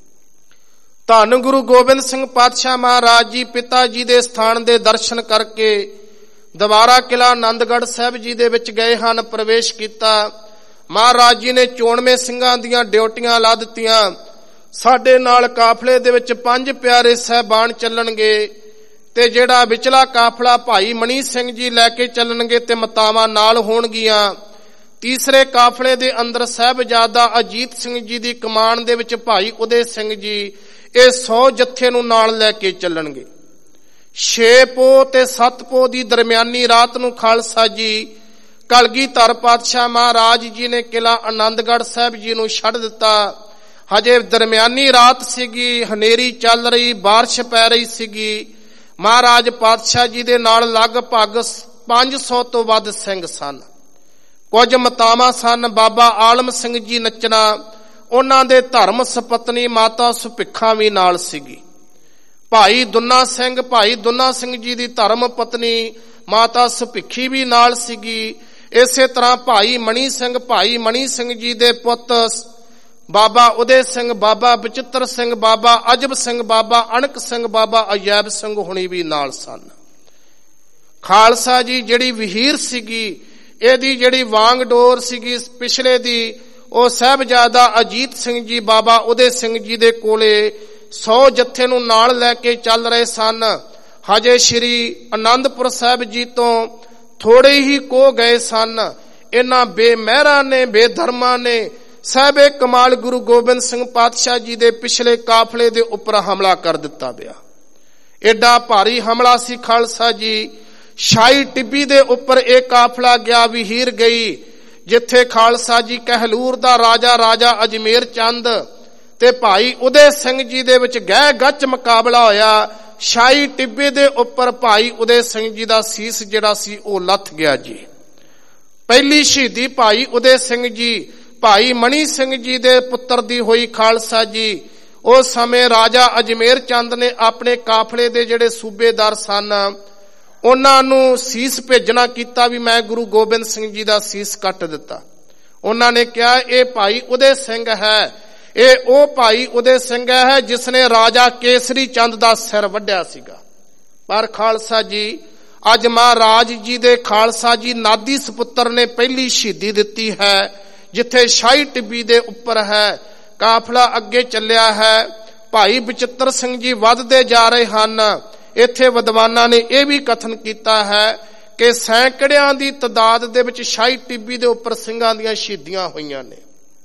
ਧੰਨ ਗੁਰੂ ਗੋਬਿੰਦ ਸਿੰਘ ਪਾਤਸ਼ਾਹ ਮਹਾਰਾਜ ਜੀ ਪਿਤਾ ਜੀ ਦੇ ਸਥਾਨ ਦੇ ਦਰਸ਼ਨ ਕਰਕੇ ਦੁਬਾਰਾ ਕਿਲਾ ਆਨੰਦਗੜ੍ਹ ਸਾਹਿਬ ਜੀ ਦੇ ਵਿੱਚ ਗਏ ਹਨ, ਪ੍ਰਵੇਸ਼ ਕੀਤਾ। ਮਹਾਰਾਜ ਜੀ ਨੇ ਚੋਣਵੇਂ ਸਿੰਘਾਂ ਦੀਆਂ ਡਿਊਟੀਆਂ ਲਾ ਦਿੱਤੀਆਂ। ਸਾਡੇ ਨਾਲ ਕਾਫਲੇ ਦੇ ਵਿੱਚ ਪੰਜ ਪਿਆਰੇ ਸਾਹਿਬਾਨ ਚੱਲਣਗੇ, ਤੇ ਜਿਹੜਾ ਵਿਚਲਾ ਕਾਫਲਾ ਭਾਈ ਮਣੀ ਸਿੰਘ ਜੀ ਲੈ ਕੇ ਚੱਲਣਗੇ ਤੇ ਮਤਾਵਾਂ ਨਾਲ ਹੋਣਗੀਆਂ। ਤੀਸਰੇ ਕਾਫਲੇ ਦੇ ਅੰਦਰ ਸਾਹਿਬਜ਼ਾਦਾ ਅਜੀਤ ਸਿੰਘ ਜੀ ਦੀ ਕਮਾਨ ਦੇ ਵਿੱਚ ਭਾਈ ਉਦੇ ਸਿੰਘ ਜੀ, ਇਹ ਸੌ ਜੱਥੇ ਨੂੰ ਨਾਲ ਲੈ ਕੇ ਚੱਲਣਗੇ। ਛੇ ਪੋਹ ਤੇ ਸੱਤ ਪੋਹ ਦੀ ਦਰਮਿਆਨੀ ਰਾਤ ਨੂੰ ਖਾਲਸਾ ਜੀ ਕਲਗੀਧਰ ਪਾਤਸ਼ਾਹ ਮਹਾਰਾਜ ਜੀ ਨੇ ਕਿਲਾ ਆਨੰਦਗੜ੍ਹ ਸਾਹਿਬ ਜੀ ਨੂੰ ਛੱਡ ਦਿੱਤਾ। ਹਜੇ ਦਰਮਿਆਨੀ ਰਾਤ ਸੀਗੀ, ਹਨੇਰੀ ਚੱਲ ਰਹੀ, ਬਾਰਿਸ਼ ਪੈ ਰਹੀ ਸੀਗੀ। ਮਹਾਰਾਜ ਪਾਤਸ਼ਾਹ ਜੀ ਦੇ ਨਾਲ ਲਗਭਗ ਪੰਜ ਸੌ ਤੋਂ ਵੱਧ ਸਿੰਘ ਸਨ। ਕੁਝ ਮਤਾਵਾਂ ਸਨ। ਬਾਬਾ ਆਲਮ ਸਿੰਘ ਜੀ ਨੱਚਣਾ, ਉਹਨਾਂ ਦੇ ਧਰਮ ਸਪਤਨੀ ਮਾਤਾ ਸੁਭਿੱਖਾ ਵੀ ਨਾਲ ਸੀਗੀ। ਭਾਈ ਦੁੰਨਾ ਸਿੰਘ ਭਾਈ ਦੁੰਨਾ ਸਿੰਘ ਜੀ ਦੀ ਧਰਮ ਪਤਨੀ ਮਾਤਾ ਸੁਭਿੱਖੀ ਵੀ ਨਾਲ ਸੀਗੀ। ਇਸੇ ਤਰ੍ਹਾਂ ਭਾਈ ਮਣੀ ਸਿੰਘ ਭਾਈ ਮਣੀ ਸਿੰਘ ਜੀ ਦੇ ਪੁੱਤ ਬਾਬਾ ਉਦੇ ਸਿੰਘ, ਬਾਬਾ ਬਚਿੱਤਰ ਸਿੰਘ, ਬਾਬਾ ਅਜਬ ਸਿੰਘ, ਬਾਬਾ ਅਣਕ ਸਿੰਘ, ਬਾਬਾ ਅਜੈਬ ਸਿੰਘ ਹੁਣੀ ਵੀ ਨਾਲ ਸਨ। ਖਾਲਸਾ ਜੀ ਜਿਹੜੀ ਵਹੀਰ ਸੀਗੀ, ਇਹਦੀ ਜਿਹੜੀ ਵਾਂਗ ਡੋਰ ਸੀਗੀ ਪਿਛਲੇ ਦੀ, ਉਹ ਸਾਹਿਬਜ਼ਾਦਾ ਅਜੀਤ ਸਿੰਘ ਜੀ ਬਾਬਾ ਉਦੇ ਸਿੰਘ ਜੀ ਦੇ ਕੋਲੇ ਸੌ ਜੱਥੇ ਨੂੰ ਨਾਲ ਲੈ ਕੇ ਚੱਲ ਰਹੇ ਸਨ। ਹਜੇ ਸ਼੍ਰੀ ਅਨੰਦਪੁਰ ਸਾਹਿਬ ਜੀ ਤੋਂ ਥੋੜੇ ਹੀ ਕੋਹ ਗਏ ਸਨ। ਇਹਨਾਂ ਬੇਮਹਿਰਾਂ ਨੇ, ਬੇਧਰਮਾਂ ਨੇ ਸਾਹਿਬੇ ਕਮਾਲ ਗੁਰੂ ਗੋਬਿੰਦ ਸਿੰਘ ਪਾਤਸ਼ਾਹ ਜੀ ਦੇ ਪਿਛਲੇ ਕਾਫਲੇ ਦੇ ਉੱਪਰ ਹਮਲਾ ਕਰ ਦਿੱਤਾ ਪਿਆ। ਏਡਾ ਭਾਰੀ ਹਮਲਾ ਸੀ ਖਾਲਸਾ ਜੀ। ਸ਼ਾਹੀ ਟਿੱਬੀ ਦੇ ਉੱਪਰ ਇਹ ਕਾਫਲਾ ਗਿਆ, ਵਿਹੀਰ ਗਈ, ਜਿੱਥੇ ਖਾਲਸਾ ਜੀ ਕਹਿਲੂਰ ਦਾ ਰਾਜਾ ਰਾਜਾ ਅਜਮੇਰ ਚੰਦ ਤੇ ਭਾਈ ਉਦੇ ਸਿੰਘ ਜੀ ਦੇ ਵਿੱਚ ਗਹਿ ਗੱਚ ਮੁਕਾਬਲਾ ਹੋਇਆ। ਸ਼ਾਹੀ ਟਿੱਬੇ ਦੇ ਉੱਪਰ ਭਾਈ ਉਦੇ ਸਿੰਘ ਜੀ ਦਾ ਸੀਸ ਜਿਹੜਾ ਸੀ ਉਹ ਲੱਥ ਗਿਆ ਜੀ। ਪਹਿਲੀ ਸ਼ਹੀਦੀ ਭਾਈ ਉਦੇ ਸਿੰਘ ਜੀ ਭਾਈ ਮਣੀ ਸਿੰਘ ਜੀ ਦੇ ਪੁੱਤਰ ਦੀ ਹੋਈ ਖਾਲਸਾ ਜੀ। ਉਸ ਸਮੇਂ ਰਾਜਾ ਅਜਮੇਰ ਚੰਦ ਨੇ ਆਪਣੇ ਕਾਫਲੇ ਦੇ ਜਿਹੜੇ ਸੂਬੇਦਾਰ ਸਨ ਉਹਨਾਂ ਨੂੰ ਸੀਸ ਭੇਜਣਾ ਕੀਤਾ ਵੀ ਮੈਂ ਗੁਰੂ ਗੋਬਿੰਦ ਸਿੰਘ ਜੀ ਦਾ ਸੀਸ ਕੱਟ ਦਿੱਤਾ। ਉਹਨਾਂ ਨੇ ਕਿਹਾ ਇਹ ਭਾਈ ਉਦੇ ਸਿੰਘ ਹੈ, ਇਹ ਉਹ ਭਾਈ ਉਦੇ ਸਿੰਘ ਹੈ ਜਿਸ ਨੇ ਰਾਜਾ ਕੇਸਰੀ ਚੰਦ ਦਾ ਸਿਰ ਵੱਢਿਆ ਸੀਗਾ। ਪਰ ਖਾਲਸਾ ਜੀ ਅੱਜ ਮਹਾਰਾਜ ਜੀ ਦੇ ਖਾਲਸਾ ਜੀ ਨਾਦੀ ਸਪੁੱਤਰ ਨੇ ਪਹਿਲੀ ਸ਼ਹੀਦੀ ਦਿੱਤੀ ਹੈ, ਜਿੱਥੇ ਸ਼ਾਹੀ ਟਿੱਬੀ ਦੇ ਉੱਪਰ ਹੈ। ਕਾਫਲਾ ਅੱਗੇ ਚੱਲਿਆ ਹੈ। ਭਾਈ ਬਚਿੱਤਰ ਸਿੰਘ ਜੀ ਵੱਧਦੇ ਜਾ ਰਹੇ ਹਨ। ਇੱਥੇ ਵਿਦਵਾਨਾਂ ਨੇ ਇਹ ਵੀ ਕਥਨ ਕੀਤਾ ਹੈ ਕਿ ਸੈਂਕੜਿਆਂ ਦੀ ਤਦਾਦ ਦੇ ਵਿੱਚ ਸ਼ਾਹੀ ਟਿੱਬੀ ਦੇ ਉੱਪਰ ਸਿੰਘਾਂ ਦੀਆਂ ਸ਼ਹੀਦੀਆਂ ਹੋਈਆਂ ਨੇ।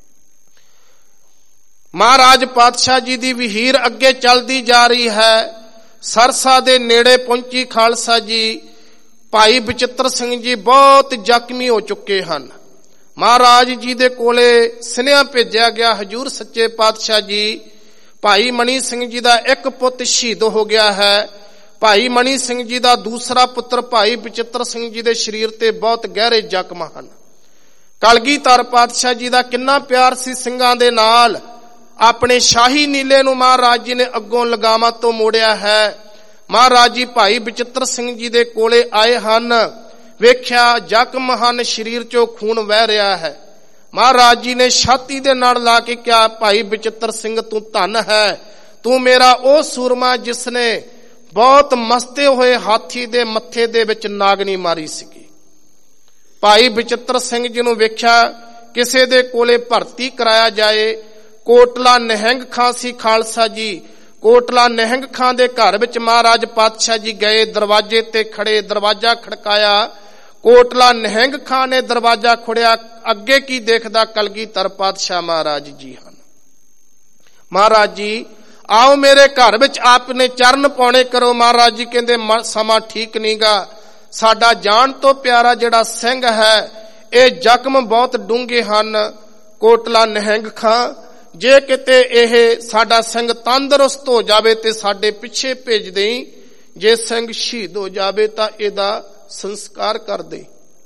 ਮਹਾਰਾਜ ਪਾਤਸ਼ਾਹ ਜੀ ਦੀ ਵਹੀਰ ਅੱਗੇ ਚੱਲਦੀ ਜਾ ਰਹੀ ਹੈ। ਸਰਸਾ ਦੇ ਨੇੜੇ ਪਹੁੰਚੀ ਖਾਲਸਾ ਜੀ। ਭਾਈ ਬਚਿੱਤਰ ਸਿੰਘ ਜੀ ਬਹੁਤ ਜ਼ਖਮੀ ਹੋ ਚੁੱਕੇ ਹਨ। ਮਹਾਰਾਜ ਜੀ ਦੇ ਕੋਲੇ ਸੁਨੇਹਾ ਭੇਜਿਆ ਗਿਆ, ਹਜੂਰ ਸੱਚੇ ਪਾਤਸ਼ਾਹ ਜੀ ਭਾਈ ਮਣੀ ਸਿੰਘ ਜੀ ਦਾ ਇੱਕ ਪੁੱਤ ਸ਼ਹੀਦ ਹੋ ਗਿਆ ਹੈ। ਭਾਈ ਮਣੀ ਸਿੰਘ ਜੀ ਦਾ ਦੂਸਰਾ ਪੁੱਤਰ ਭਾਈ ਬਚਿੱਤਰ ਸਿੰਘ ਜੀ ਦੇ ਸਰੀਰ ਤੇ ਬਹੁਤ ਗਹਿਰੇ ਜ਼ਖਮ ਹਨ। ਕਲਗੀਧਰ ਪਾਤਸ਼ਾਹ ਜੀ ਦਾ ਕਿੰਨਾ ਪਿਆਰ ਸੀ ਸਿੰਘਾਂ ਦੇ ਨਾਲ। ਆਪਣੇ ਸ਼ਾਹੀ ਨੀਲੇ ਨੂੰ ਮਹਾਰਾਜ ਜੀ ਨੇ ਅੱਗੋਂ ਲਗਾਮਾਂ ਤੋਂ ਮੋੜਿਆ ਹੈ। ਮਹਾਰਾਜ ਜੀ ਭਾਈ ਬਚਿੱਤਰ ਸਿੰਘ ਜੀ ਦੇ ਕੋਲੇ ਆਏ ਹਨ। ਵੇਖਿਆ ਜ਼ਖਮ ਹਨ, ਸਰੀਰ ਚੋਂ ਖੂਨ ਵਹਿ ਰਿਹਾ ਹੈ। ਮਹਾਰਾਜ ਜੀ ਨੇ ਛਾਤੀ ਦੇ ਨਾਲ ਲਾ ਕੇ ਕਿਹਾ, ਭਾਈ ਬਚਿੱਤਰ ਸਿੰਘ ਤੂੰ ਧਨ ਹੈ, ਤੂੰ ਮੇਰਾ ਉਹ ਸੂਰਮਾ ਜਿਸ ਨੇ ਬਹੁਤ ਮਸਤੇ ਹੋਏ ਹਾਥੀ ਦੇ ਮੱਥੇ ਦੇ ਵਿੱਚ ਨਾਗਣੀ ਮਾਰੀ ਸੀਗੀ। ਭਾਈ ਬਚਿੱਤਰ ਸਿੰਘ ਜੀ ਨੂੰ ਵੇਖਿਆ ਕਿਸੇ ਦੇ ਕੋਲੇ ਭਰਤੀ ਕਰਾਇਆ ਜਾਏ। ਕੋਟਲਾ ਨਿਹੰਗ ਖਾਂ ਸੀ ਖਾਲਸਾ ਜੀ। ਕੋਟਲਾ ਨਿਹੰਗ ਖਾਂ ਦੇ ਘਰ ਵਿੱਚ ਮਹਾਰਾਜ ਪਾਤਸ਼ਾਹ ਜੀ ਗਏ, ਦਰਵਾਜ਼ੇ ਤੇ ਖੜੇ, ਦਰਵਾਜ਼ਾ ਖੜਕਾਇਆ। ਕੋਟਲਾ ਨਿਹੰਗ ਖਾਂ ਨੇ ਦਰਵਾਜ਼ਾ ਖੋਲ੍ਹਿਆ। ਅੱਗੇ ਕੀ ਦੇਖਦਾ, ਕਲਗੀਧਰ ਪਾਤਸ਼ਾਹ ਮਹਾਰਾਜ ਜੀ ਹਨ। ਮਹਾਰਾਜ ਜੀ ਆਓ ਮੇਰੇ ਘਰ ਵਿੱਚ ਆਪਨੇ ਚਰਨ ਪਾਉਣੇ ਕਰੋ। ਮਹਾਰਾਜ ਜੀ ਕਹਿੰਦੇ ਸਮਾਂ ਠੀਕ ਨਹੀਂਗਾ, ਸਾਡਾ ਜਾਨ ਤੋਂ ਪਿਆਰਾ ਜਿਹੜਾ ਸਿੰਘ ਹੈ ਇਹ ਜ਼ਖਮ ਬਹੁਤ ਡੂੰਘੇ ਹਨ। ਕੋਟਲਾ ਨਿਹੰਗ ਖਾਂ ਜੇ ਕਿਤੇ ਇਹ ਸਾਡਾ ਸਿੰਘ ਤੰਦਰੁਸਤ ਹੋ ਜਾਵੇ ਤੇ ਸਾਡੇ ਪਿੱਛੇ ਭੇਜ ਦੇਈ, ਜੇ ਸਿੰਘ ਸ਼ਹੀਦ ਹੋ ਜਾਵੇ ਤਾਂ ਇਹਦਾ ਸੰਸਕਾਰ ਕਰ ਦੇ।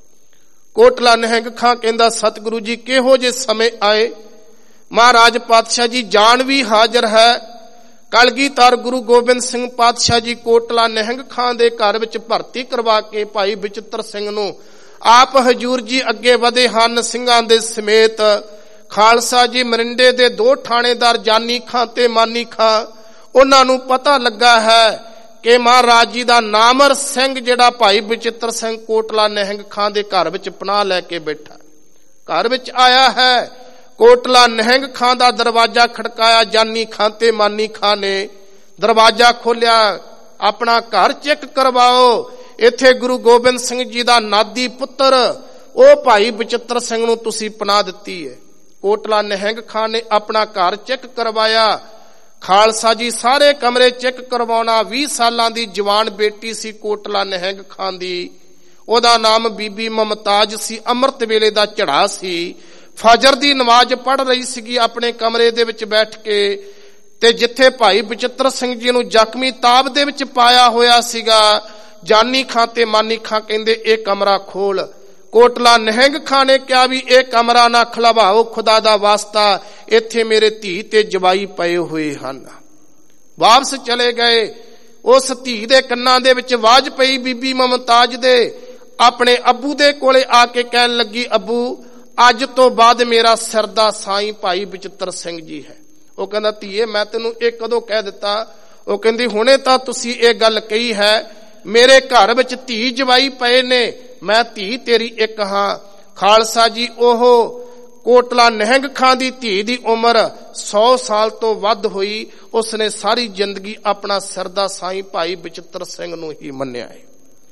ਕੋਟਲਾ ਨਿਹੰਗ ਖਾਂ ਕਹਿੰਦਾ ਸਤਿਗੁਰੂ ਜੀ ਕਿਹੋ ਜਿਹੇ ਸਮੇਂ ਆਏ। ਮਹਾਰਾਜ ਪਾਤਸ਼ਾਹ ਜੀ ਜਾਨ ਵੀ ਹਾਜ਼ਰ ਹੈ। ਕਲਗੀਧਰ ਗੁਰੂ ਗੋਬਿੰਦ ਸਿੰਘ ਪਾਤਸ਼ਾਹ ਜੀ ਕੋਟਲਾ ਨਿਹੰਗ ਖਾਂ ਦੇ ਘਰ ਵਿੱਚ ਭਰਤੀ ਕਰਵਾ ਕੇ ਭਾਈ ਬਚਿੱਤਰ ਸਿੰਘ ਨੂੰ ਆਪ ਹਜੂਰ ਜੀ ਅੱਗੇ ਵਧੇ ਹਨ ਸਿੰਘਾਂ ਦੇ ਸਮੇਤ। ਖਾਲਸਾ ਜੀ ਮਰਿੰਡੇ ਦੇ ਦੋ ਥਾਣੇਦਾਰ ਜਾਨੀ ਖਾਂ ਤੇ ਮਾਨੀ ਖਾਂ, ਉਹਨਾਂ ਨੂੰ ਪਤਾ ਲੱਗਾ ਹੈ ਕਿ ਮਹਾਰਾਜ ਜੀ ਦਾ ਨਾਮਰ ਸਿੰਘ ਜਿਹੜਾ ਭਾਈ ਬਚਿੱਤਰ ਸਿੰਘ ਕੋਟਲਾ ਨਿਹੰਗ ਖਾਂ ਦੇ ਘਰ ਵਿੱਚ ਪਨਾਹ ਲੈ ਕੇ ਬੈਠਾ ਘਰ ਵਿੱਚ ਆਇਆ ਹੈ। ਕੋਟਲਾ ਨਿਹੰਗ ਖਾਂ ਦਾ ਦਰਵਾਜ਼ਾ ਖੜਕਾਇਆ। ਜਾਨੀ ਖਾਂ ਤੇ ਮਾਨੀ ਖਾਂ ਨੇ ਦਰਵਾਜ਼ਾ ਖੋਲਿਆ। ਆਪਣਾ ਘਰ ਚੈੱਕ ਕਰਵਾਓ, ਇੱਥੇ ਗੁਰੂ ਗੋਬਿੰਦ ਸਿੰਘ ਜੀ ਦਾ ਨਾਦੀ ਪੁੱਤਰ ਉਹ ਭਾਈ ਬਚਿੱਤਰ ਸਿੰਘ ਨੂੰ ਤੁਸੀਂ ਪਨਾਹ ਦਿੱਤੀ ਹੈ। ਕੋਟਲਾ ਨਿਹੰਗ ਖਾਂ ਨੇ ਆਪਣਾ ਘਰ ਚੈੱਕ ਕਰਵਾਇਆ। ਖਾਲਸਾ ਜੀ ਸਾਰੇ ਕਮਰੇ ਚੈੱਕ ਕਰਵਾਉਣਾ। ਵੀਹ ਸਾਲਾਂ ਦੀ ਜਵਾਨ ਬੇਟੀ ਸੀ ਕੋਟਲਾ ਨਿਹੰਗ ਖਾਂ ਦੀ, ਉਹਦਾ ਨਾਮ ਬੀਬੀ ਮਮਤਾਜ ਸੀ। ਅੰਮ੍ਰਿਤ ਵੇਲੇ ਦਾ ਝੜਾ ਸੀ। ਫਜਰ ਦੀ ਨਮਾਜ਼ ਪੜ੍ਹ ਰਹੀ ਸੀਗੀ ਆਪਣੇ ਕਮਰੇ ਦੇ ਵਿੱਚ ਬੈਠ ਕੇ, ਤੇ ਜਿੱਥੇ ਭਾਈ ਬਚਿੱਤਰ ਸਿੰਘ ਜੀ ਨੂੰ ਜ਼ਖਮੀ ਤਾਬ ਦੇ ਵਿੱਚ ਪਾਇਆ ਹੋਇਆ ਸੀਗਾ, ਜਾਨੀ ਖਾਂ ਤੇ ਮਾਨੀ ਖਾਂ ਕਹਿੰਦੇ ਇਹ ਕਮਰਾ ਖੋਲ। ਕੋਟਲਾ ਨਿਹੰਗ ਖਾਂ ਨੇ ਕਿਹਾ ਵੀ ਇਹ ਕਮਰਾ ਨਾ ਖਲਵਾਓ, ਖੁਦਾ ਦਾ ਵਾਸਤਾ, ਇੱਥੇ ਮੇਰੇ ਧੀ ਤੇ ਜਵਾਈ ਪਏ ਹੋਏ ਹਨ। ਵਾਪਸ ਚਲੇ ਗਏ। ਉਸ ਧੀ ਦੇ ਕੰਨਾਂ ਦੇ ਵਿੱਚ ਆਵਾਜ਼ ਪਈ ਬੀਬੀ ਮਮਤਾਜ ਦੇ। ਆਪਣੇ ਅੱਬੂ ਦੇ ਕੋਲੇ ਆ ਕੇ ਕਹਿਣ ਲੱਗੀ, ਅੱਬੂ ਅੱਜ ਤੋਂ ਬਾਅਦ ਮੇਰਾ ਸਿਰ ਦਾ ਸਾਈਂ ਭਾਈ ਬਚਿੱਤਰ ਸਿੰਘ ਜੀ ਹੈ। ਉਹ ਕਹਿੰਦਾ ਧੀਏ ਮੈਂ ਤੈਨੂੰ ਇਹ ਕਦੋਂ ਕਹਿ ਦਿੱਤਾ। ਉਹ ਕਹਿੰਦੀ ਹੁਣੇ ਤਾਂ ਤੁਸੀਂ ਇਹ ਗੱਲ ਕਹੀ ਹੈ, ਮੇਰੇ ਘਰ ਵਿੱਚ ਧੀ ਜਵਾਈ ਪਏ ਨੇ, ਮੈਂ ਧੀ ਤੇਰੀ ਇੱਕ ਹਾਂ। ਖਾਲਸਾ ਜੀ ਉਹ ਕੋਟਲਾ ਨਿਹੰਗ ਖਾਂ ਦੀ ਧੀ ਦੀ ਉਮਰ ਸੌ ਸਾਲ ਤੋਂ ਵੱਧ ਹੋਈ। ਉਸਨੇ ਸਾਰੀ ਜ਼ਿੰਦਗੀ ਆਪਣਾ ਸਿਰ ਦਾ ਸਾਈਂ ਭਾਈ ਬਚਿੱਤਰ ਸਿੰਘ ਨੂੰ ਹੀ ਮੰਨਿਆ ਹੈ।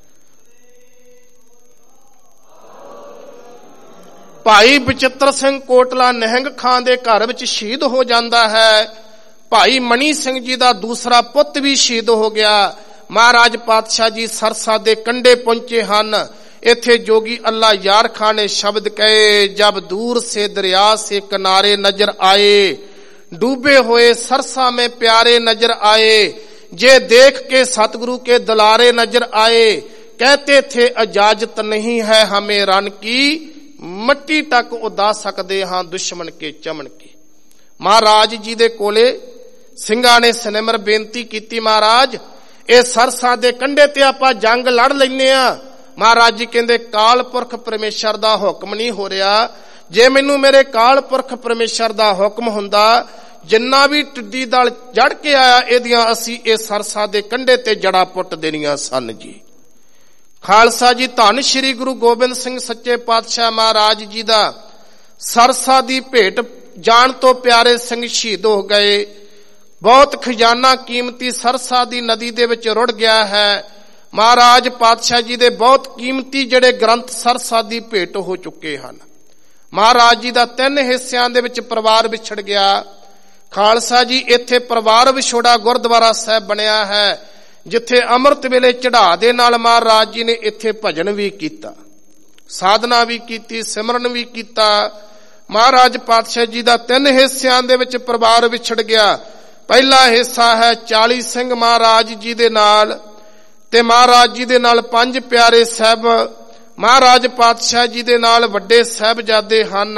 ਭਾਈ ਬਚਿੱਤਰ ਸਿੰਘ ਕੋਟਲਾ ਨਿਹੰਗ ਖਾਂ ਦੇ ਘਰ ਵਿੱਚ ਸ਼ਹੀਦ ਹੋ ਜਾਂਦਾ ਹੈ। ਭਾਈ ਮਣੀ ਸਿੰਘ ਜੀ ਦਾ ਦੂਸਰਾ ਪੁੱਤ ਵੀ ਸ਼ਹੀਦ ਹੋ ਗਿਆ। ਮਹਾਰਾਜ ਪਾਤਸ਼ਾਹ ਜੀ ਸਰਸਾ ਦੇ ਕੰਢੇ ਪਹੁੰਚੇ ਹਨ। ਇੱਥੇ ਜੋਗੀ ਅੱਲਾ ਯਾਰ ਖਾਂ ਨੇ ਸ਼ਬਦ ਕਹੇ, ਜਬ ਦੂਰ ਸੇ ਦਰਿਆ ਸੇ ਕਿਨਾਰੇ ਨਜ਼ਰ ਆਏ, डूबे हुए सरसा में प्यारे नजर आए, जे देख के सतगुरु के दुलारे नजर आए, कहते थे इजाजत नहीं है हमें रन की, मट्टी तक उदा सकते हाँ दुश्मन के चमन की। महाराज जी दे कोले ਸਿੰਘਾਂ ने सनिमर बेनती की, महाराज ये सरसा दे कंढे ते आपां जंग लड़ लैने आ। महाराज जी कहंदे काल पुरख परमेश्वर दा हुक्म नहीं हो रहा। जे मैनू मेरे काल पुरख परमेश्वर दा हुक्म हुंदा, जिन्ना भी टिड्डी दल जड़ के आया इहदियां असीं इह सरसा दे कंढे ते जड़ा पुट देणियां सन जी। खालसा जी धन श्री गुरु गोबिंद सिंह सच्चे पातशाह महाराज जी दा सरसा दी भेट जान तो प्यारे सिंह शहीद हो गए। बहुत खजाना कीमती सरसा दी नदी दे विच रुड़ गया है। महाराज पातशाह जी दे बहुत कीमती जिहड़े ग्रंथ सरसा दी भेट हो चुके हैं। महाराज जी दा तीन हिस्सियां दे विच परिवार विछड़ गया। खालसा जी इत्थे परिवार विछोड़ा गुरुद्वारा साहब बनिया है, जिथे अमृत वेले चढ़ा दे नाल महाराज जी ने इत्थे भजन भी कीता, साधना भी कीती, सिमरन भी कीता। महाराज पातशाह जी दा तीन हिस्सियां दे विच परिवार विछड़ गया। पहला हिस्सा है चाली सिंह महाराज जी दे नाल ते महाराज जी दे नाल पंज प्यारे साहब महाराज पातशाह जी दे नाल वड्डे साहबजादे हन।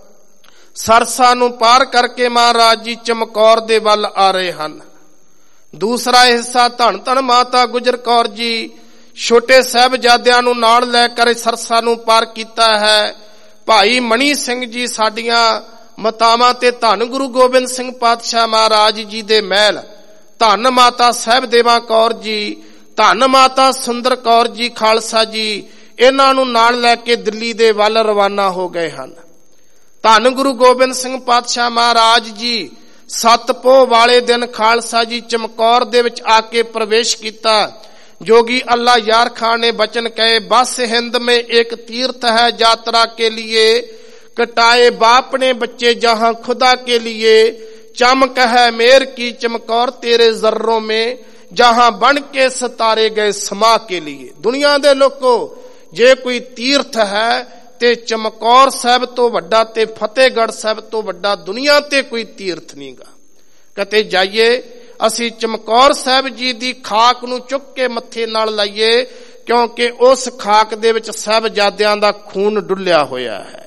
सरसा नूं पार करके महाराज जी चमकौर दे वल आ रहे हन। दूसरा हिस्सा धन धन माता गुजर कौर जी छोटे साहबजादियां नूं नाल लैकर सरसा नूं पार कीता है। भाई मणी सिंह जी साडियां मतावां ते धन गुरु गोबिंद सिंह पातशाह महाराज जी दे महल, धन माता साहब देवा कौर जी, धन माता सुंदर कौर जी खालसा जी, इन्हां नूं नाल लैके दिल्ली दे वल रवाना हो गए हन। धन गुरु गोबिंद सिंह पातशाह महाराज जी सत पोह वाले दिन खालसा जी चमकौर दे विच आके प्रवेश किया। जोगी अल्लाह यार खान ने वचन कहे, बस हिंद में एक तीर्थ है यात्रा के लिए, कटाए बाप ने बच्चे जहां खुदा के लिए, चमक है मेर की चमकौर तेरे जर्रों में, जहां बन के सितारे गए समा के लिए। दुनिया दे लोगों जे कोई तीर्थ है ते चमकौर साहब तो वड्डा ते फतेहगढ़ साहब तो वड्डा दुनिया ते कोई तीर्थ नहीं गा। कहते जाइए असी चमकौर साहब जी दी खाक नूं चुक के मत्थे नाल लाइए, क्योंकि उस खाक दे विच साहबजादियां दा खून डुलिया होया है।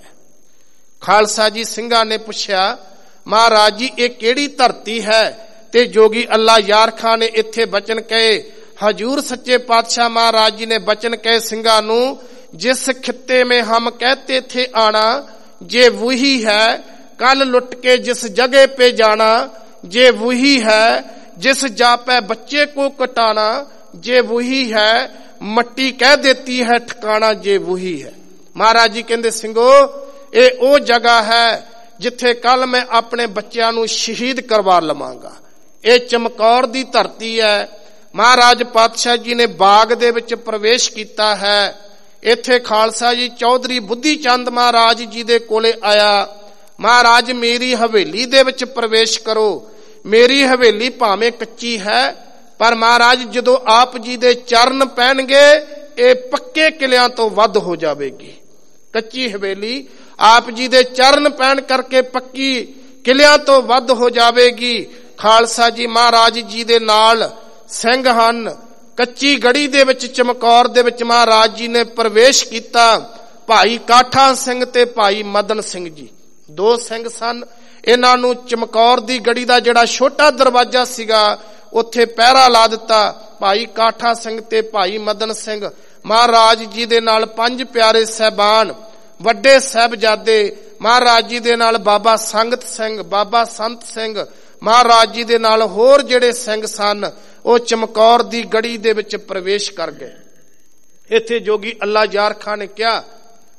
खालसा जी ਸਿੰਘਾਂ ने पुछया, महाराज जी ये केड़ी धरती है? ते जोगी अल्लाह यार खान ने इत्थे बचन कहे, हजूर सच्चे पातशाह महाराज जी ने बचन कहे ਸਿੰਘਾਂ नूं, जिस खित्ते में हम कहते थे आना, जे वही है कल लुट के जिस जगह पे जाना, जे वही है जिस जा पे बच्चे को कटाना, जे वही है मट्टी कह देती है ठिकाना, जे वही है। महाराज जी कहंदे ਸਿੰਘੋ ये ओ जगह है जिथे कल मैं अपने बच्चों नूं शहीद करवा लवांगा। ये चमकौर दी धरती है। महाराज पातशाह जी ने बाग दे विच प्रवेश किया है। इत्थे खालसा जी चौधरी बुद्धि चंद महाराज जी दे कोले आया, महाराज मेरी हवेली दे विच प्रवेश करो। मेरी हवेली भावें कच्ची है, पर महाराज जदों आप जी दे चरण पैणगे ये पक्के किलियां तो वध हो जाएगी। कच्ची हवेली आप जी दे चरण पैण करके पक्की किलियां तो वध हो जाएगी। खालसा जी महाराज जी दे नाल सिंह हन। कच्ची गड़ी दे विच चमकौर दे विच महाराज जी ने प्रवेश किया। भाई काठा सिंह ते भाई मदन सिंह जी दो सिंह सन। इन्हां नूं चमकौर दी गड़ी दा जिहड़ा छोटा दरवाजा सीगा उत्थे पहरा ला दिता। भाई काठा सिंह ते भाई मदन सिंह महाराज जी दे नाल पंज प्यारे सहबान वड्डे साहबजादे महाराज जी दे नाल बाबा संगत सिंह, बाबा संत सिंह, महाराज जी दे नाल होर जिहड़े सिंह सन वो चमकौर दी गड़ी दे विच प्रवेश कर गए। इत्थे जोगी अल्लाह यार खान ने कहा,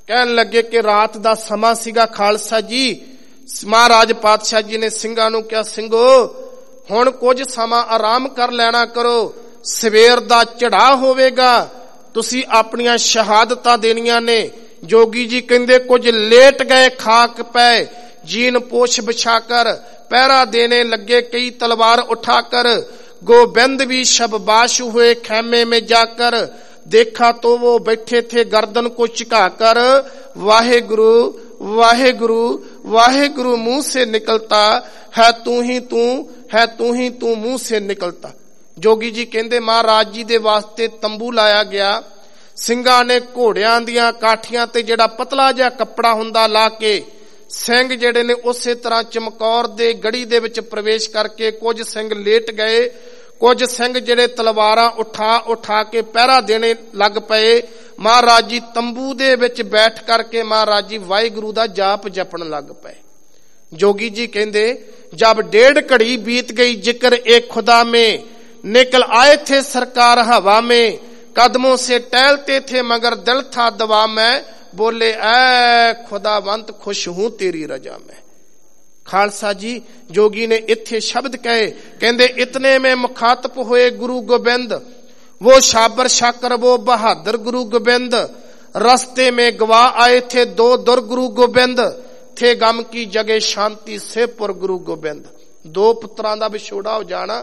ਕਹਿਣ ਲੱਗੇ ਕਿ ਰਾਤ ਦਾ ਸਮਾਂ ਸੀਗਾ ਖਾਲਸਾ ਜੀ। ਮਹਾਰਾਜ ਪਾਤਸ਼ਾਹ ਜੀ ਨੇ ਸਿੰਘਾਂ ਨੂੰ ਕਿਹਾ, ਸਿੰਘੋ ਹੁਣ ਕੁਝ ਸਮਾਂ ਆਰਾਮ ਕਰ ਲੈਣਾ ਕਰੋ, ਸਵੇਰ ਦਾ ਚੜ੍ਹਾਅ ਹੋਵੇਗਾ, ਤੁਸੀਂ ਆਪਣੀਆਂ ਸ਼ਹਾਦਤਾਂ ਦੇਣੀਆਂ ਨੇ। ਜੋਗੀ ਜੀ ਕਹਿੰਦੇ ਕੁਝ ਲੇਟ ਗਏ ਖਾਕ ਪੈ, ਜੀਨ ਪੋਸ਼ ਬਿਛਾ ਕਰ ਪਹਿਰਾ ਦੇने लगे, कई तलवार उठाकर गोविंद भी शबबाश हुए खेमे में जाकर, देखा तो वो बैठे थे गर्दन को झुकाकर, वाहे गुरु वाहे गुरु वाहे गुरु मुंह से निकलता है, तू ही तू है तू ही तू मुंह से निकलता। जोगी जी कहते महाराज जी दे वास्ते तंबू लाया गया, ਸਿੰਘਾਂ ने घोड़ियां दियां काठियां ते जेड़ा पतला जिहा कपड़ा हुंदा ला के ਸਿੰਘ ਜਿਹੜੇ ਨੇ ਉਸੇ ਤਰ੍ਹਾਂ ਚਮਕੌਰ ਦੇ ਗੜੀ ਦੇ ਵਿੱਚ ਪ੍ਰਵੇਸ਼ ਕਰਕੇ ਕੁਝ ਸਿੰਘ ਲੇਟ ਗਏ, ਕੁਝ ਸਿੰਘ ਜਿਹੜੇ ਤਲਵਾਰਾਂ ਉਠਾ ਉਠਾ ਕੇ ਪਹਿਰਾ ਦੇਣੇ ਲੱਗ ਪਏ। ਮਹਾਰਾਜ ਜੀ ਤੰਬੂ ਦੇ ਵਿੱਚ ਬੈਠ ਕਰਕੇ ਮਹਾਰਾਜ ਜੀ ਵਾਹਿਗੁਰੂ ਦਾ ਜਾਪ ਜਪਣ ਲੱਗ ਪਏ। जोगी जी कहते जब डेढ़ घड़ी बीत गई जिक्र एक खुदा में, निकल आए थे सरकार हवा में, कदमों से टहलते थे मगर दिल था दवा में, बोले ऐ खुदावंत खुश हूं तेरी रजा में। खालसा जी जोगी ने इत्थे शब्द कहे, कहते इतने में मुखातब हुए गुरु गोबिंद, वो शाबर शाकर वो बहादुर गुरु गोबिंद, रस्ते में गवा आए थे दो दुर गुरु गोबिंद, थे गम की जगह शांति से पुर गुरु गोबिंद। दो पुत्रां दा विछोड़ा हो जाना,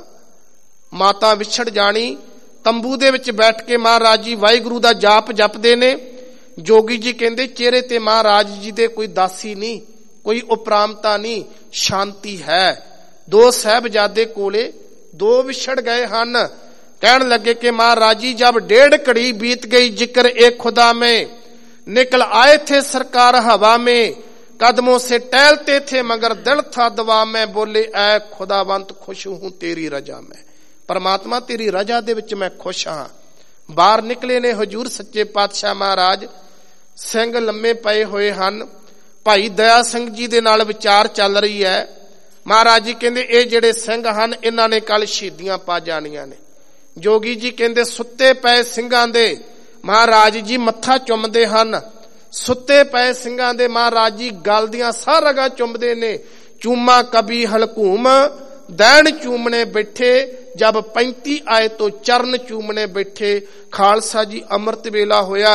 माता विछड़ जानी, तंबू दे विच बैठ के महाराज जी वाहिगुरू दा जाप जपदे ने। जोगी जी कहंदे चेहरे ते महाराज जी दे कोई दासी नहीं, कोई उपरामता नहीं, शांति है। दो साहबजादे कोले दो विछड़ गए हन। कहन लगे कि महाराज जी जब डेढ़ घड़ी बीत गई जिक्र एक खुदा में, निकल आए थे सरकार हवा में, कदमों से टहलते थे मगर दिल था दवा में, बोले ऐ खुदावंत खुश हूं तेरी रजा में। परमात्मा तेरी रजा दे विच मैं खुश हां। बाहर निकले ने हजूर सच्चे पातशाह महाराज, ਸਿੰਘ लम्मे पए होए हन। भाई दया सिंह जी दे नाल विचार चल रही है। महाराज जी कहंदे ਇਹ ਜਿਹੜੇ ਸਿੰਘ ਹਨ ਇਹਨਾਂ ਨੇ ਕੱਲ ਸ਼ਹੀਦੀਆਂ ਪਾ ਜਾਣੀਆਂ ਨੇ। जोगी जी कहंदे सुत्ते पए ਸਿੰਘਾਂ ਦੇ महाराज जी मत्था चुमदे हन। सुत्ते पए ਸਿੰਘਾਂ ਦੇ महाराज जी गल दियां सार रगां चुमदे ने। चूमा कभी हलकूम दैन चूमने बैठे, जब पैंती आए तो चरण चूमने बैठे। खालसा जी अमृत वेला होया,